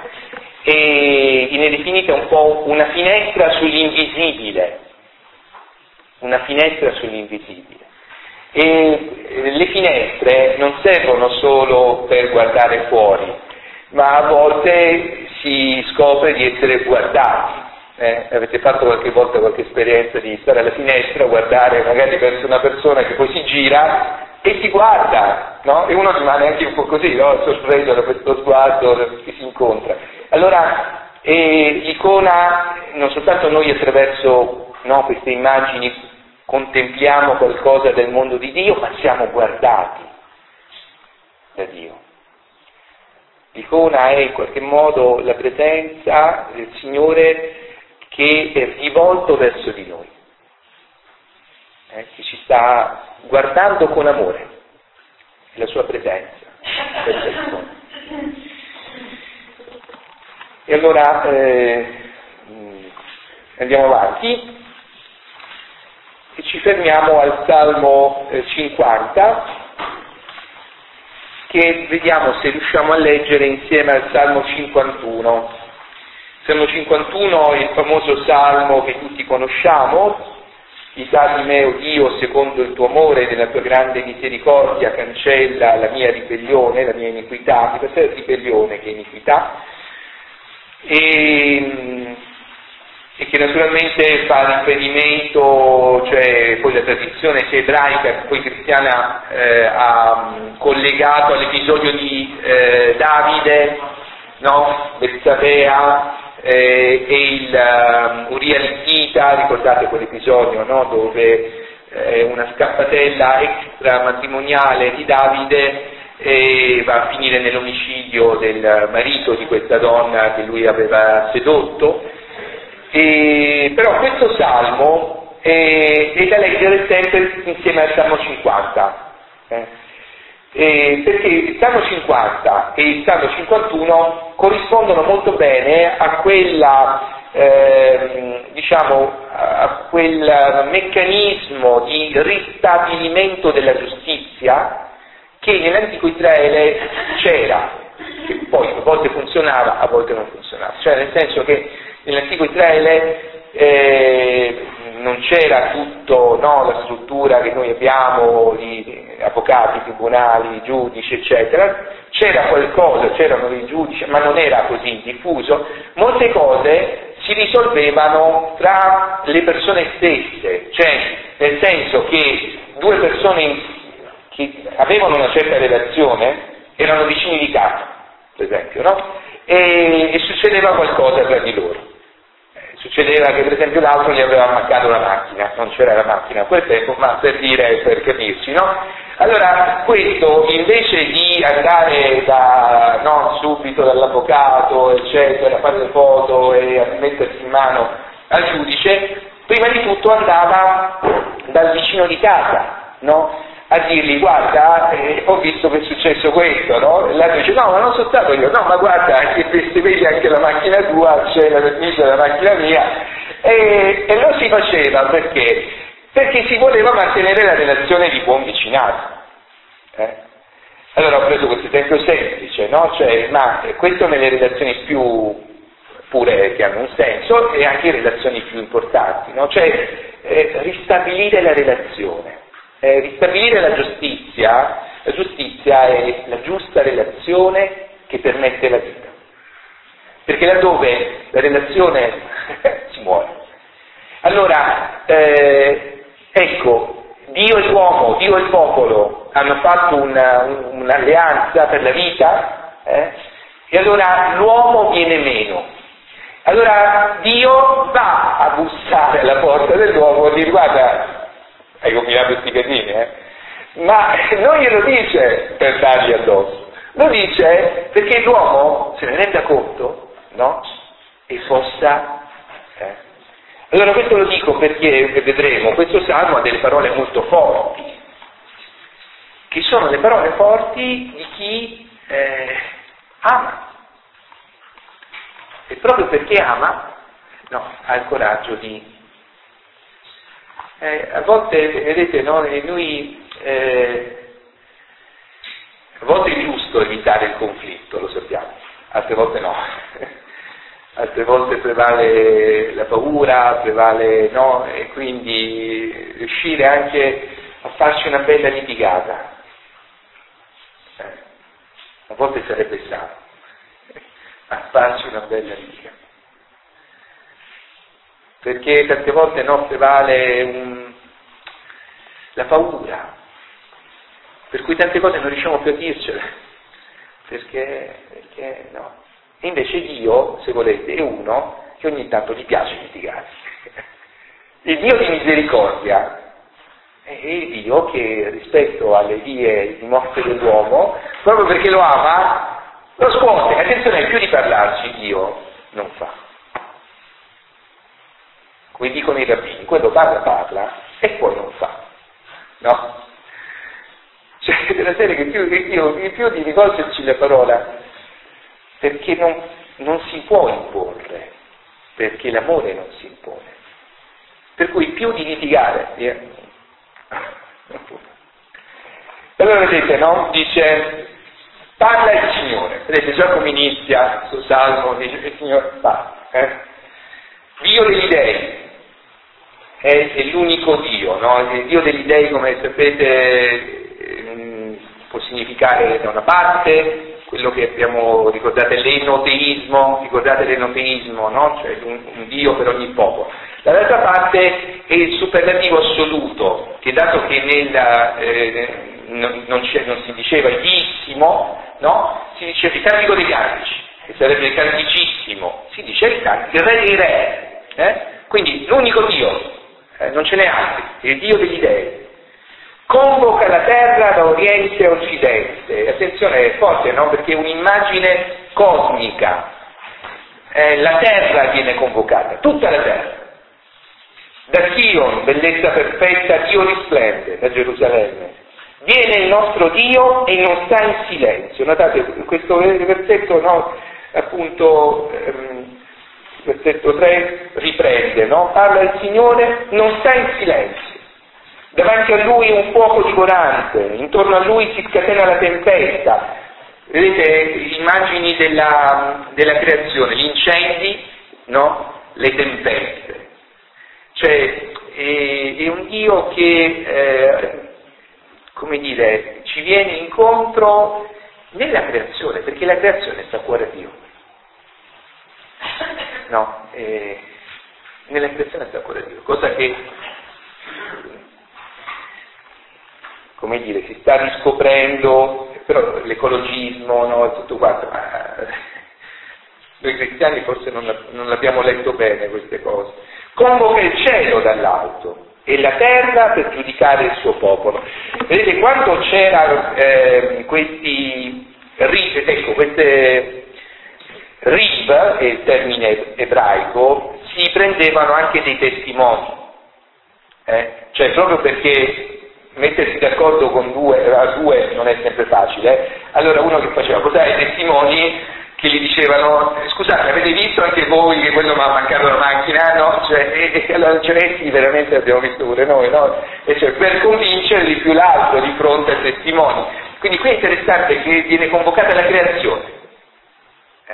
è, viene definita un po' una finestra sull'invisibile, una finestra sull'invisibile. E le finestre non servono solo per guardare fuori, ma a volte si scopre di essere guardati. Eh, avete fatto qualche volta qualche esperienza di stare alla finestra, guardare magari verso una persona che poi si gira e ti guarda, no? E uno rimane anche un po' così, no? Sorpreso da questo sguardo che si incontra. Allora, eh, l'icona, non soltanto noi attraverso, no, queste immagini contempliamo qualcosa del mondo di Dio, ma siamo guardati da Dio. L'icona è in qualche modo la presenza del Signore che è rivolto verso di noi, eh, che ci sta guardando con amore, la sua presenza per persone. E allora eh, andiamo avanti. E ci fermiamo al Salmo eh, cinquanta, che vediamo se riusciamo a leggere insieme al Salmo cinquantuno. Salmo cinquantuno è il famoso Salmo che tutti conosciamo: pietà di me, o Dio, secondo il tuo amore e della tua grande misericordia, cancella la mia ribellione, la mia iniquità, di per sé è ribellione che è iniquità, e e che naturalmente fa riferimento, cioè poi la tradizione sia ebraica, poi cristiana, eh, ha collegato all'episodio di eh, Davide, no? Betsabea eh, e il um, Uria Littita, ricordate quell'episodio, no? Dove eh, una scappatella extramatrimoniale di Davide eh, va a finire nell'omicidio del marito di questa donna che lui aveva sedotto. E, però questo salmo è, è da leggere sempre insieme al Salmo cinquanta, eh? E perché il Salmo cinquanta e il Salmo cinquantuno corrispondono molto bene a quella, eh, diciamo, a quel meccanismo di ristabilimento della giustizia che nell'antico Israele c'era, che poi a volte funzionava, a volte non funzionava, cioè nel senso che nell'antico Israele eh, non c'era tutto, no, la struttura che noi abbiamo di avvocati, tribunali, giudici, eccetera. C'era qualcosa, c'erano dei giudici, ma non era così diffuso. Molte cose si risolvevano tra le persone stesse, cioè nel senso che due persone che avevano una certa relazione erano vicini di casa, per esempio, no? E, e succedeva qualcosa tra di loro. Eh, succedeva che per esempio l'altro gli aveva ammaccato la macchina, non c'era la macchina a quel tempo, ma per dire, per capirci, no? Allora, questo invece di andare da, no, subito dall'avvocato, eccetera, a fare le foto e a mettersi in mano al giudice, prima di tutto andava dal vicino di casa, no? A dirgli, guarda, eh, ho visto che è successo questo, no? E l'altro dice, no, ma non sono stato io, no, ma guarda, che se vedi anche la macchina tua, c'è la vernice della macchina mia, e, e lo si faceva perché? Perché si voleva mantenere la relazione di buon vicinato. Eh? Allora ho preso questo esempio semplice, no? Cioè, ma questo nelle relazioni più pure che hanno un senso e anche in relazioni più importanti, no? Cioè eh, ristabilire la relazione, eh, ristabilire la giustizia, la giustizia è la giusta relazione che permette la vita, perché laddove la relazione si muore. Allora, eh, ecco, Dio e l'uomo, Dio e il popolo hanno fatto una, un'alleanza per la vita, eh? E allora l'uomo viene meno. Allora Dio va a bussare alla porta dell'uomo e dire, guarda, hai combinato questi casini, eh? Ma non glielo dice per dargli addosso, lo dice perché l'uomo se ne renda conto, no? E possa... Eh? Allora questo lo dico perché vedremo, questo salmo ha delle parole molto forti, che sono le parole forti di chi eh, ama. E proprio perché ama, no, ha il coraggio di... Eh, a volte, vedete, no, noi... Eh, a volte è giusto evitare il conflitto, lo sappiamo, altre volte no. Altre volte prevale la paura, prevale, no, e quindi riuscire anche a farci una bella litigata. Eh, a volte sarebbe sano, a farci una bella litigata. Perché tante volte no, prevale un, la paura, per cui tante cose non riusciamo più a dircele, perché, perché no. E invece Dio, se volete, è uno che ogni tanto gli piace litigare. Il Dio di misericordia è il Dio che rispetto alle vie di morte dell'uomo, proprio perché lo ama, lo scuote. Attenzione, più di parlarci Dio non fa. Come dicono i rabbini, quello parla parla e poi non fa. No? Cioè, della serie che più, più, più di rivolgerci la parola, perché non, non si può imporre, perché l'amore non si impone. Per cui più di litigare. Eh. Allora vedete, no? Dice, parla il Signore. Vedete già come inizia questo salmo, dice il Signore parla. Eh? Dio degli dei è, è l'unico Dio, no? Il Dio degli dei, come sapete, eh, può significare da una parte quello che abbiamo ricordato, l'enoteismo, ricordate l'enoteismo, no? Cioè un, un Dio per ogni popolo. Dall'altra parte è il superlativo assoluto, che dato che nella, eh, non, non, non si diceva Idissimo, no? Si diceva il cantico dei cantici, che sarebbe il canticissimo, si dice il cantico, il re dei re, eh? Quindi l'unico Dio, eh, non ce n'è altri, è il Dio degli dei. Convoca la terra da oriente a occidente. Attenzione, è forte, no? Perché è un'immagine cosmica. Eh, la terra viene convocata, tutta la terra. Da Sion, bellezza perfetta, Dio risplende, da Gerusalemme. Viene il nostro Dio e non sta in silenzio. Notate, questo versetto, no? Appunto, ehm, versetto tre, riprende, no? Parla il Signore, non sta in silenzio. Davanti a lui un fuoco divorante, intorno a lui si scatena la tempesta. Vedete immagini della, della creazione, gli incendi, no? Le tempeste. Cioè è, è un Dio che, eh, come dire, ci viene incontro nella creazione, perché la creazione sta a cuore a Dio. No, eh, nella creazione sta a cuore a Dio, cosa che come dire, si sta riscoprendo, però l'ecologismo, no, tutto quanto, ma noi cristiani forse non, non l'abbiamo letto bene queste cose. Convoca il cielo dall'alto e la terra per giudicare il suo popolo. Vedete, quando c'erano eh, questi rib, ecco, queste rib, è il termine ebraico, si prendevano anche dei testimoni, eh? Cioè proprio perché mettersi d'accordo con due, a due non è sempre facile, eh? Allora uno che faceva portare i testimoni che gli dicevano, scusate, avete visto anche voi che quello mi ha mancato la macchina, no? Cioè, e, e allora cioè, sì, veramente abbiamo visto pure noi, no? E cioè, per convincere di più l'altro di fronte ai testimoni. Quindi qui è interessante che viene convocata la creazione eh.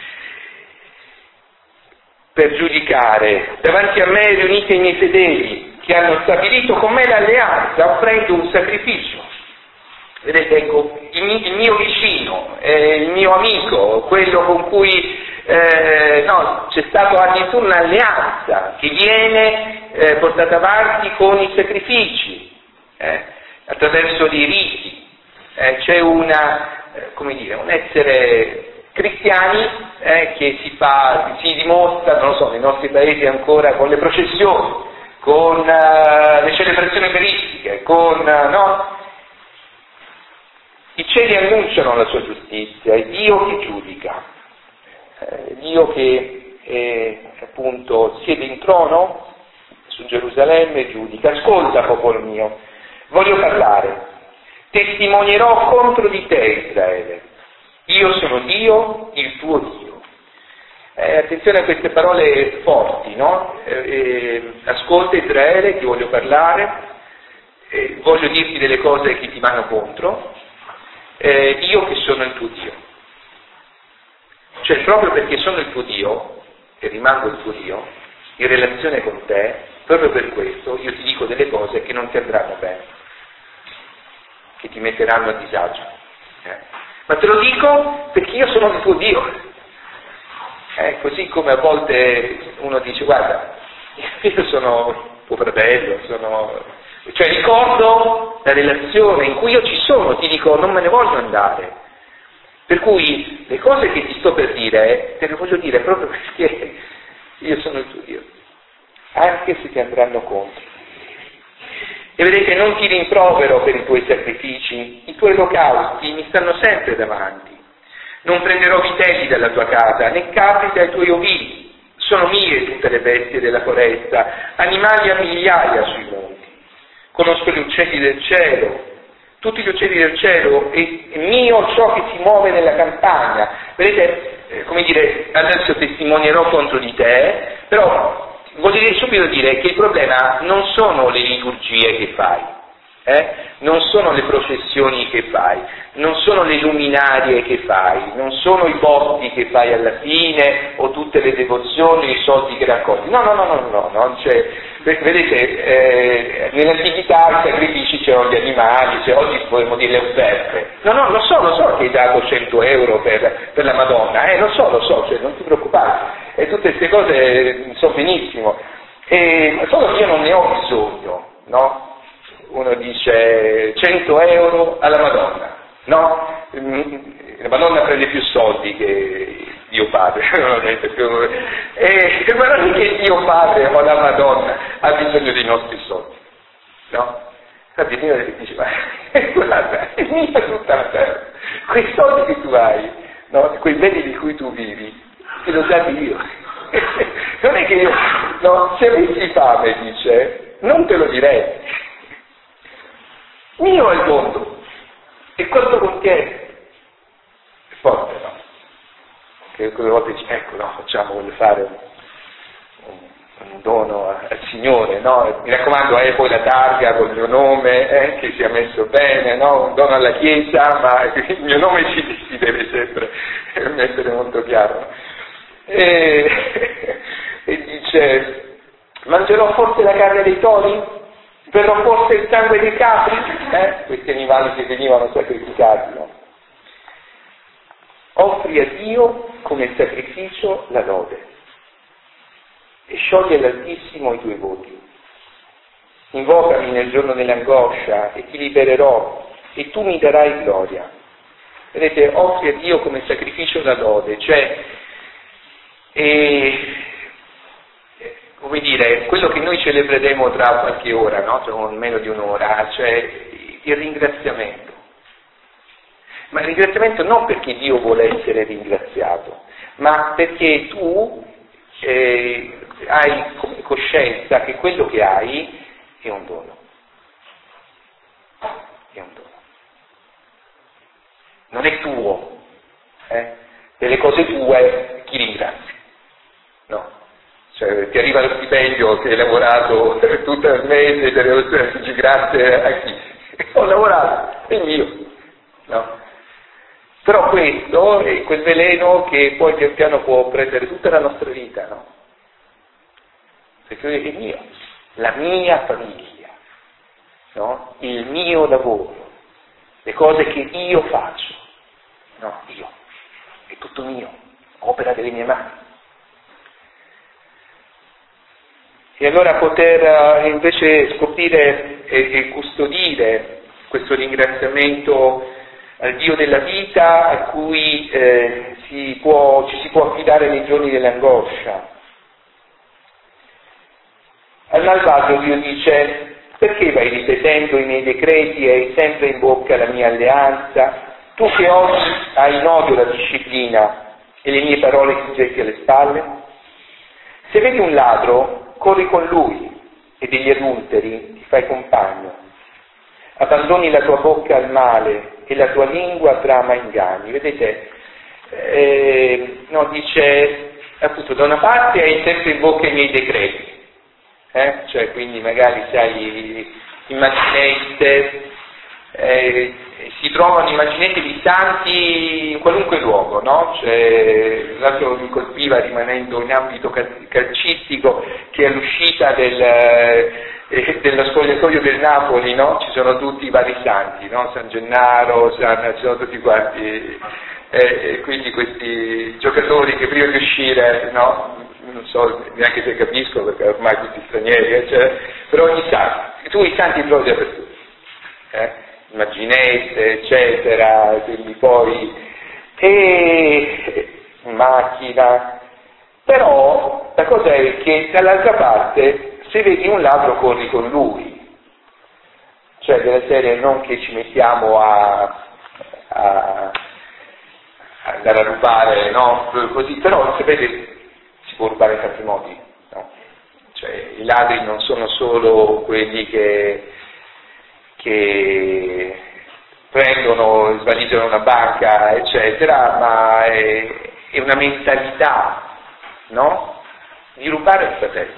per giudicare. Davanti a me riunite i miei fedeli che hanno stabilito con me l'alleanza offrendo un sacrificio. Vedete, ecco, il mio, il mio vicino, eh, il mio amico, quello con cui eh, no, c'è stato addirittura un'alleanza che viene eh, portata avanti con i sacrifici, eh, attraverso dei riti. Eh, c'è una, eh, come dire, un essere cristiani eh, che si fa, si dimostra, non lo so, nei nostri paesi ancora con le processioni, con uh, le celebrazioni eucaristiche, con, uh, no? I cieli annunciano la sua giustizia, è Dio che giudica, è Dio che è, appunto siede in trono su Gerusalemme e giudica. Ascolta, popolo mio, voglio parlare, testimonierò contro di te, Israele, io sono Dio, il tuo Dio. Eh, attenzione a queste parole forti, no? Eh, eh, ascolta Israele, ti voglio parlare, eh, voglio dirti delle cose che ti vanno contro. Eh, io che sono il tuo Dio, cioè proprio perché sono il tuo Dio e rimango il tuo Dio in relazione con te, proprio per questo io ti dico delle cose che non ti andranno bene, che ti metteranno a disagio, eh. ma te lo dico perché io sono il tuo Dio, eh, così come a volte uno dice guarda io sono tuo fratello, sono... Cioè ricordo la relazione in cui io ci sono, ti dico non me ne voglio andare. Per cui le cose che ti sto per dire, te le voglio dire proprio perché io sono il tuo Dio, anche se ti andranno contro. E vedete, non ti rimprovero per i tuoi sacrifici, i tuoi olocausti mi stanno sempre davanti. Non prenderò vitelli dalla tua casa, né capri dai tuoi ovili. Sono mie tutte le bestie della foresta, animali a migliaia sui monti. Conosco gli uccelli del cielo, tutti gli uccelli del cielo, e è mio ciò che si muove nella campagna. Vedete, eh, come dire, adesso testimonierò contro di te, però voglio subito dire che il problema non sono le liturgie che fai, eh? non sono le processioni che fai, non sono le luminarie che fai, non sono i botti che fai alla fine, o tutte le devozioni, i soldi che raccogli. No, no, no, no, no, non c'è. Vedete, eh, nell'antichità i sacrifici c'erano gli animali, cioè, oggi potremmo dire le offerte. No, no, lo so, lo so che hai dato cento euro per, per la Madonna, eh, lo so, lo so, cioè, non ti preoccupare, e tutte queste cose so benissimo, e solo io non ne ho bisogno, no? Uno dice cento euro alla Madonna, no? La Madonna prende più soldi che Dio Padre, e, ma non è che Dio Padre o la Madonna ha bisogno dei nostri soldi, no? Infatti Dio dice, ma guarda, è mia tutta la terra, quei soldi che tu hai, no? Quei beni di cui tu vivi, te lo dà Dio. Non è che io, no, se avessi fame, dice, non te lo direi. Mio è il mondo, e quanto contiene? È forte, no? Che quelle volte dici, ecco, no, facciamo, voglio fare un, un, un dono al Signore, no? Mi raccomando, hai poi la targa con il mio nome, eh, che sia messo bene, no? Un dono alla Chiesa, ma il mio nome ci, si deve sempre mettere molto chiaro. E, e dice, mangerò forse la carne dei tori? Berrò forse il sangue dei capri? Eh? Questi animali che venivano sacrificati, no? Offri a Dio come sacrificio la lode e scioglie all'Altissimo i tuoi voti. invocami nel giorno dell'angoscia e ti libererò e tu mi darai gloria. Vedete, offri a Dio come sacrificio la lode, cioè, e, come dire, quello che noi celebreremo tra qualche ora, no? Tra meno di un'ora, cioè il ringraziamento. Ma il ringraziamento non perché Dio vuole essere ringraziato, ma perché tu eh, hai coscienza che quello che hai è un dono. È un dono. Non è tuo. Eh? Delle cose tue chi ringrazia? No. Cioè, ti arriva lo stipendio che hai lavorato tutto il mese, e dici grazie a chi? Ho lavorato, è mio. No. Però questo è quel veleno che poi pian piano può prendere tutta la nostra vita, no? Perché è mio, la mia famiglia, no? Il mio lavoro, le cose che io faccio, no? Io, è tutto mio, opera delle mie mani. E allora poter invece scoprire e, e custodire questo ringraziamento al Dio della vita a cui eh, si può, ci si può affidare nei giorni dell'angoscia. Al malvagio Dio dice: perché vai ripetendo i miei decreti e hai sempre in bocca la mia alleanza, tu che oggi hai in odio la disciplina e le mie parole ti getti alle spalle? Se vedi un ladro, corri con lui, e degli adulteri ti fai compagno. Abbandoni la tua bocca al male e la tua lingua trama inganni. Vedete, eh, no, dice appunto, da una parte hai sempre in bocca i miei decreti, eh? Cioè quindi magari sai immaginette, eh, si trovano immaginette di santi in qualunque luogo, no? Cioè, l'altro mi colpiva, rimanendo in ambito calcistico, che all'uscita del eh, dello spogliatoio del Napoli, no? Ci sono tutti i vari santi, no? San Gennaro, San, ci sono tutti quanti, eh, quindi questi giocatori che prima di uscire, no? Non so neanche se capisco, perché ormai tutti stranieri, eh? Cioè, però ogni santo, tu i santi trovi dappertutto, eh? Immaginette, eccetera, quindi poi, e macchina, però la cosa è che dall'altra parte, se vedi un ladro corri con lui, cioè della serie non che ci mettiamo a, a, a andare a rubare, no? Così, però sapete, si può rubare in tanti modi, no? Cioè i ladri non sono solo quelli che, che prendono, svaligiano una banca, eccetera, ma è, è una mentalità, no? Di rubare il fratello.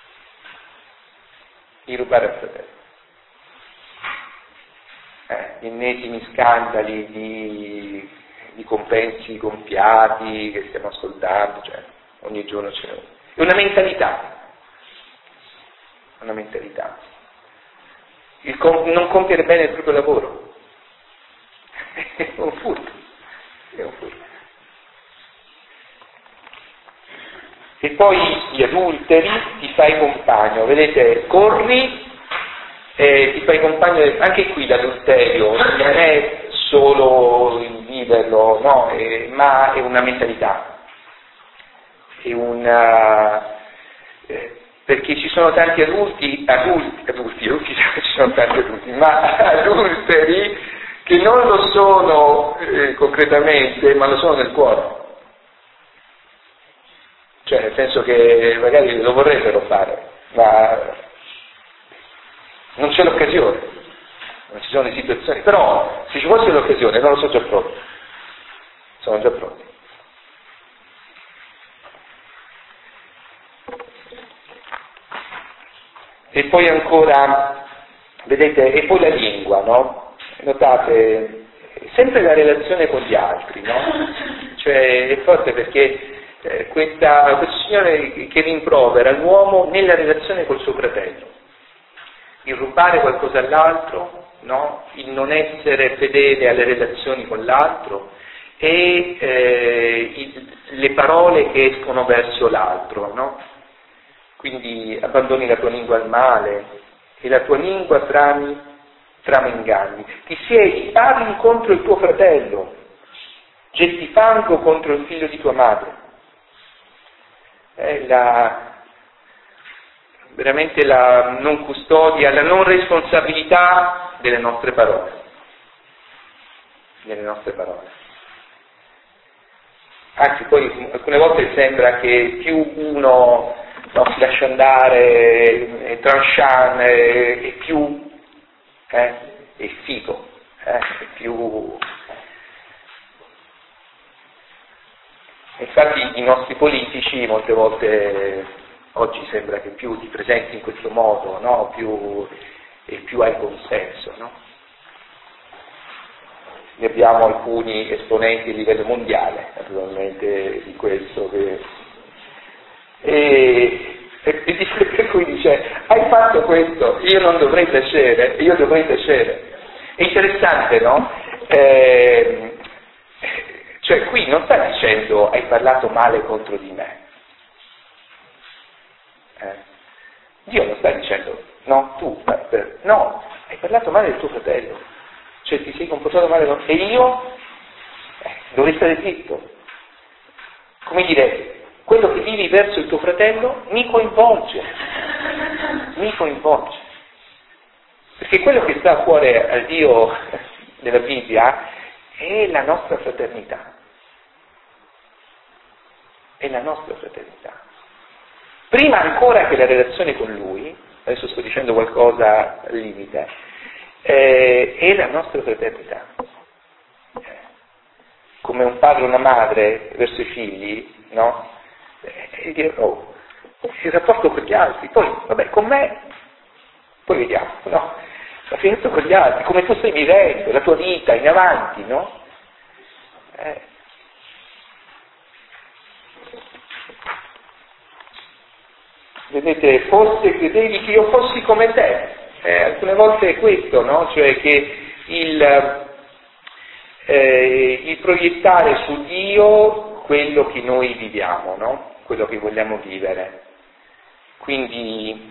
di rubare al fratello. Eh, ennesimi scandali di, di compensi compiati che stiamo ascoltando, cioè ogni giorno c'è uno. È una mentalità, una mentalità. Il com- non compiere bene il proprio lavoro è un furto, è un furto. E poi gli adulteri ti fai compagno, vedete, corri e ti fai compagno, anche qui l'adulterio non è solo il viverlo, no, è, ma è una mentalità, è una, eh, perché ci sono tanti adulti, adulti, adulti, adulti ci sono tanti adulti, ma adulteri che non lo sono eh, concretamente, ma lo sono nel cuore. Cioè, nel senso che magari lo vorrebbero fare, ma non c'è l'occasione, non ci sono le situazioni, però se ci fosse l'occasione non lo sono già pronti, sono già pronti. E poi ancora, vedete, e poi la lingua, no? Notate, sempre la relazione con gli altri, no? Cioè, è forte perché eh, questa, questo Signore che rimprovera l'uomo nella relazione col suo fratello, il rubare qualcosa all'altro, no? Il non essere fedele alle relazioni con l'altro e eh, il, le parole che escono verso l'altro, no? Quindi abbandoni la tua lingua al male, e la tua lingua trami, trama inganni. Ti siedi, parli contro il tuo fratello, getti fango contro il figlio di tua madre. È la, veramente la non custodia, la non responsabilità delle nostre parole. Delle nostre parole. Anzi, poi alcune volte sembra che più uno no, si lascia andare, è tranchant, e più eh, è figo, eh, è più... Infatti i nostri politici molte volte oggi sembra che più ti presenti in questo modo, no? più, e più hai consenso, no? Ne abbiamo alcuni esponenti a livello mondiale, naturalmente, di questo. Che... E, e, e per cui dice, hai fatto questo, io non dovrei tacere, io dovrei tacere. È interessante, no? Eh, cioè qui non sta dicendo, hai parlato male contro di me. Eh? Dio non sta dicendo, no, tu, per, no, hai parlato male del tuo fratello. Cioè ti sei comportato male con... e io eh, dovrei stare zitto. Come dire, quello che vivi verso il tuo fratello mi coinvolge, mi coinvolge. Perché quello che sta a cuore al Dio della Bibbia è la nostra fraternità. È la nostra fraternità. Prima ancora che la relazione con Lui, adesso sto dicendo qualcosa al limite, Eh, è la nostra fraternità. Eh, come un padre e una madre verso i figli, no? Eh, e dire, oh, il rapporto con gli altri, poi, vabbè, con me, poi vediamo, no? Ma finito con gli altri, come tu stai vivendo, la tua vita, in avanti, no? Eh. Vedete, forse credevi che io fossi come te. Eh, alcune volte è questo, no? Cioè che il, eh, il proiettare su Dio quello che noi viviamo, no? Quello che vogliamo vivere. Quindi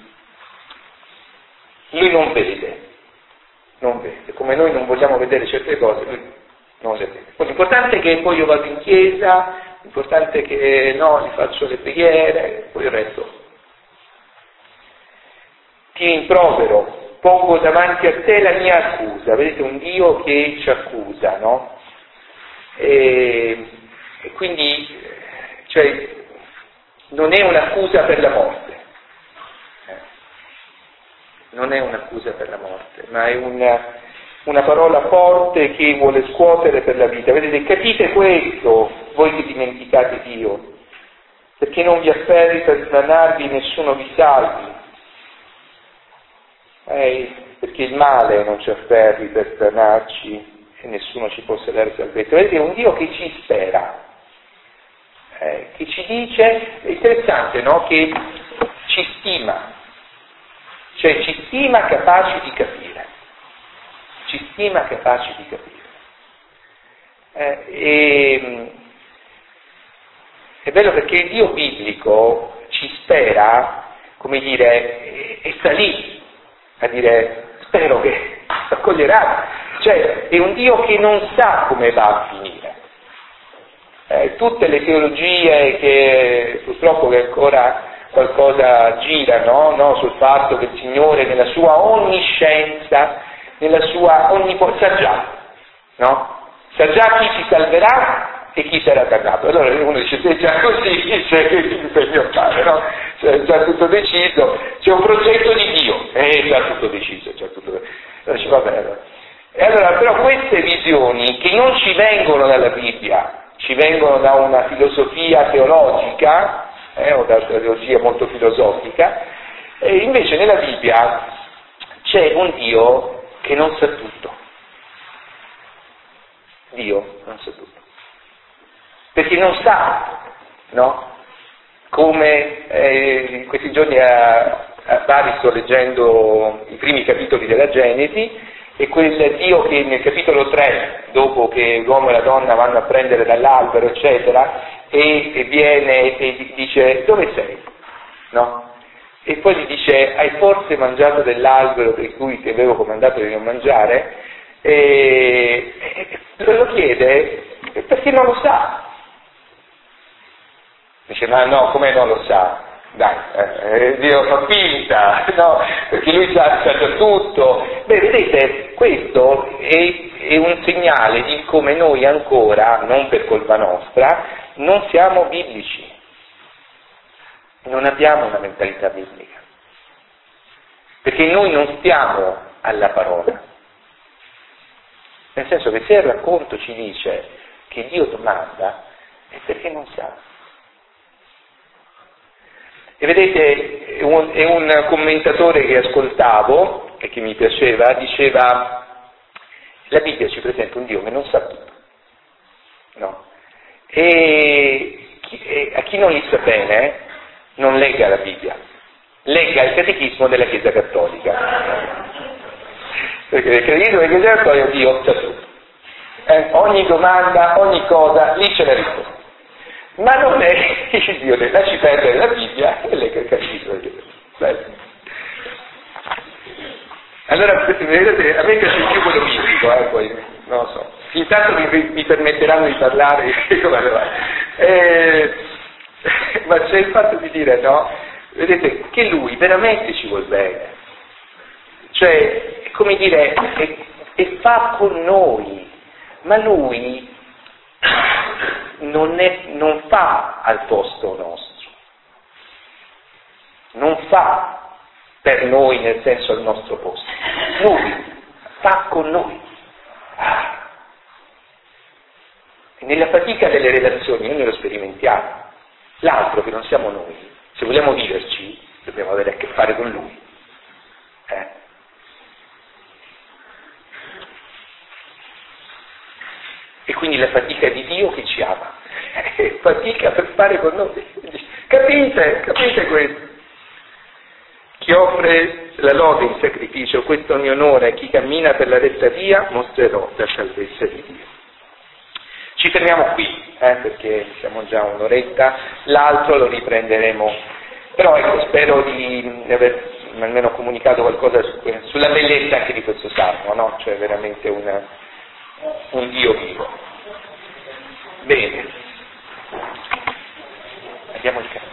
Lui non vede, non vede, come noi non vogliamo vedere certe cose, Lui non le vede. Poi l'importante è che poi io vado in chiesa, l'importante è che no, gli faccio le preghiere, poi il resto. Ti rimprovero, pongo davanti a te la mia accusa, vedete un Dio che ci accusa, no? E, e quindi, cioè, non è un'accusa per la morte, eh. non è un'accusa per la morte, ma è una, una parola forte che vuole scuotere per la vita. Vedete, capite questo, voi che dimenticate Dio, perché non vi afferri per smanarvi, nessuno vi salvi. Eh, perché il male non ci afferri per stranarci e nessuno ci possa dare salvezza. Vedete, è un Dio che ci spera, eh, che ci dice, è interessante, no? Che ci stima, cioè ci stima capaci di capire, ci stima capaci di capire. Eh, e, è bello perché il Dio biblico ci spera, come dire, e sta lì a dire spero che accoglierà, cioè è un Dio che non sa come va a finire. Eh, tutte le teologie che purtroppo che ancora qualcosa girano, no? Sul fatto che il Signore nella sua onniscienza, nella sua onnipotenza, sa già, no? Sa già chi ci salverà e chi sarà dannato. Allora uno dice, se è già così, cioè, che bisogna fare, no? Cioè, è già tutto deciso, c'è un progetto di Dio, è già tutto deciso, già tutto... Allora dice, va bene. E allora, però queste visioni, che non ci vengono dalla Bibbia, ci vengono da una filosofia teologica, eh, o da una teologia molto filosofica, e invece nella Bibbia c'è un Dio che non sa tutto. Dio non sa tutto. Perché non sa, no? Come eh, in questi giorni a, a Bari sto leggendo i primi capitoli della Genesi, e quel Dio che nel capitolo tre, dopo che l'uomo e la donna vanno a prendere dall'albero, eccetera, e, e viene e dice, dove sei? No? e poi gli dice: hai forse mangiato dell'albero per cui ti avevo comandato di non mangiare? E, e lo chiede perché non lo sa. Dice: ma no, come non lo sa? Dai, eh, Dio fa finta, no, perché lui sa, sa già tutto. Beh, vedete, questo è, è un segnale di come noi ancora, non per colpa nostra, non siamo biblici, non abbiamo una mentalità biblica, perché noi non stiamo alla parola, nel senso che se il racconto ci dice che Dio domanda, è perché non sa. E vedete, un, è un commentatore che ascoltavo e che mi piaceva, diceva: la Bibbia ci presenta un Dio che non sa tutto, no? E, chi, e a chi non li sa bene, non legga la Bibbia, legga il catechismo della Chiesa Cattolica, perché nel catechismo della Chiesa Cattolica Dio sa tutto, eh, ogni domanda, ogni cosa, lì c'è la risposta. Ma non è il Dio, lasci perdere la Bibbia e legga il catechismo. Allora, vedete, a me piace più quello biblico, eh, poi, non lo so. Intanto mi, mi permetteranno di parlare, eh, ma c'è il fatto di dire, no, vedete, che lui veramente ci vuol bene. Cioè, è come dire, e, e fa con noi, ma lui non, è, non fa al posto nostro, non fa per noi nel senso al nostro posto, lui fa con noi. Ah. E nella fatica delle relazioni noi lo sperimentiamo, l'altro che non siamo noi, se vogliamo viverci dobbiamo avere a che fare con lui. Eh? E quindi la fatica di Dio che ci ama, fatica per fare con noi. Capite? Capite questo? Chi offre la lode in sacrificio, questo è il mio onore, a chi cammina per la retta via, mostrerò la salvezza di Dio. Ci fermiamo qui, eh, perché siamo già un'oretta, l'altro lo riprenderemo. Però ecco, spero di aver almeno comunicato qualcosa su, sulla bellezza anche di questo salmo, no? Cioè veramente una, un Dio vivo. Bene. Andiamo al caffè.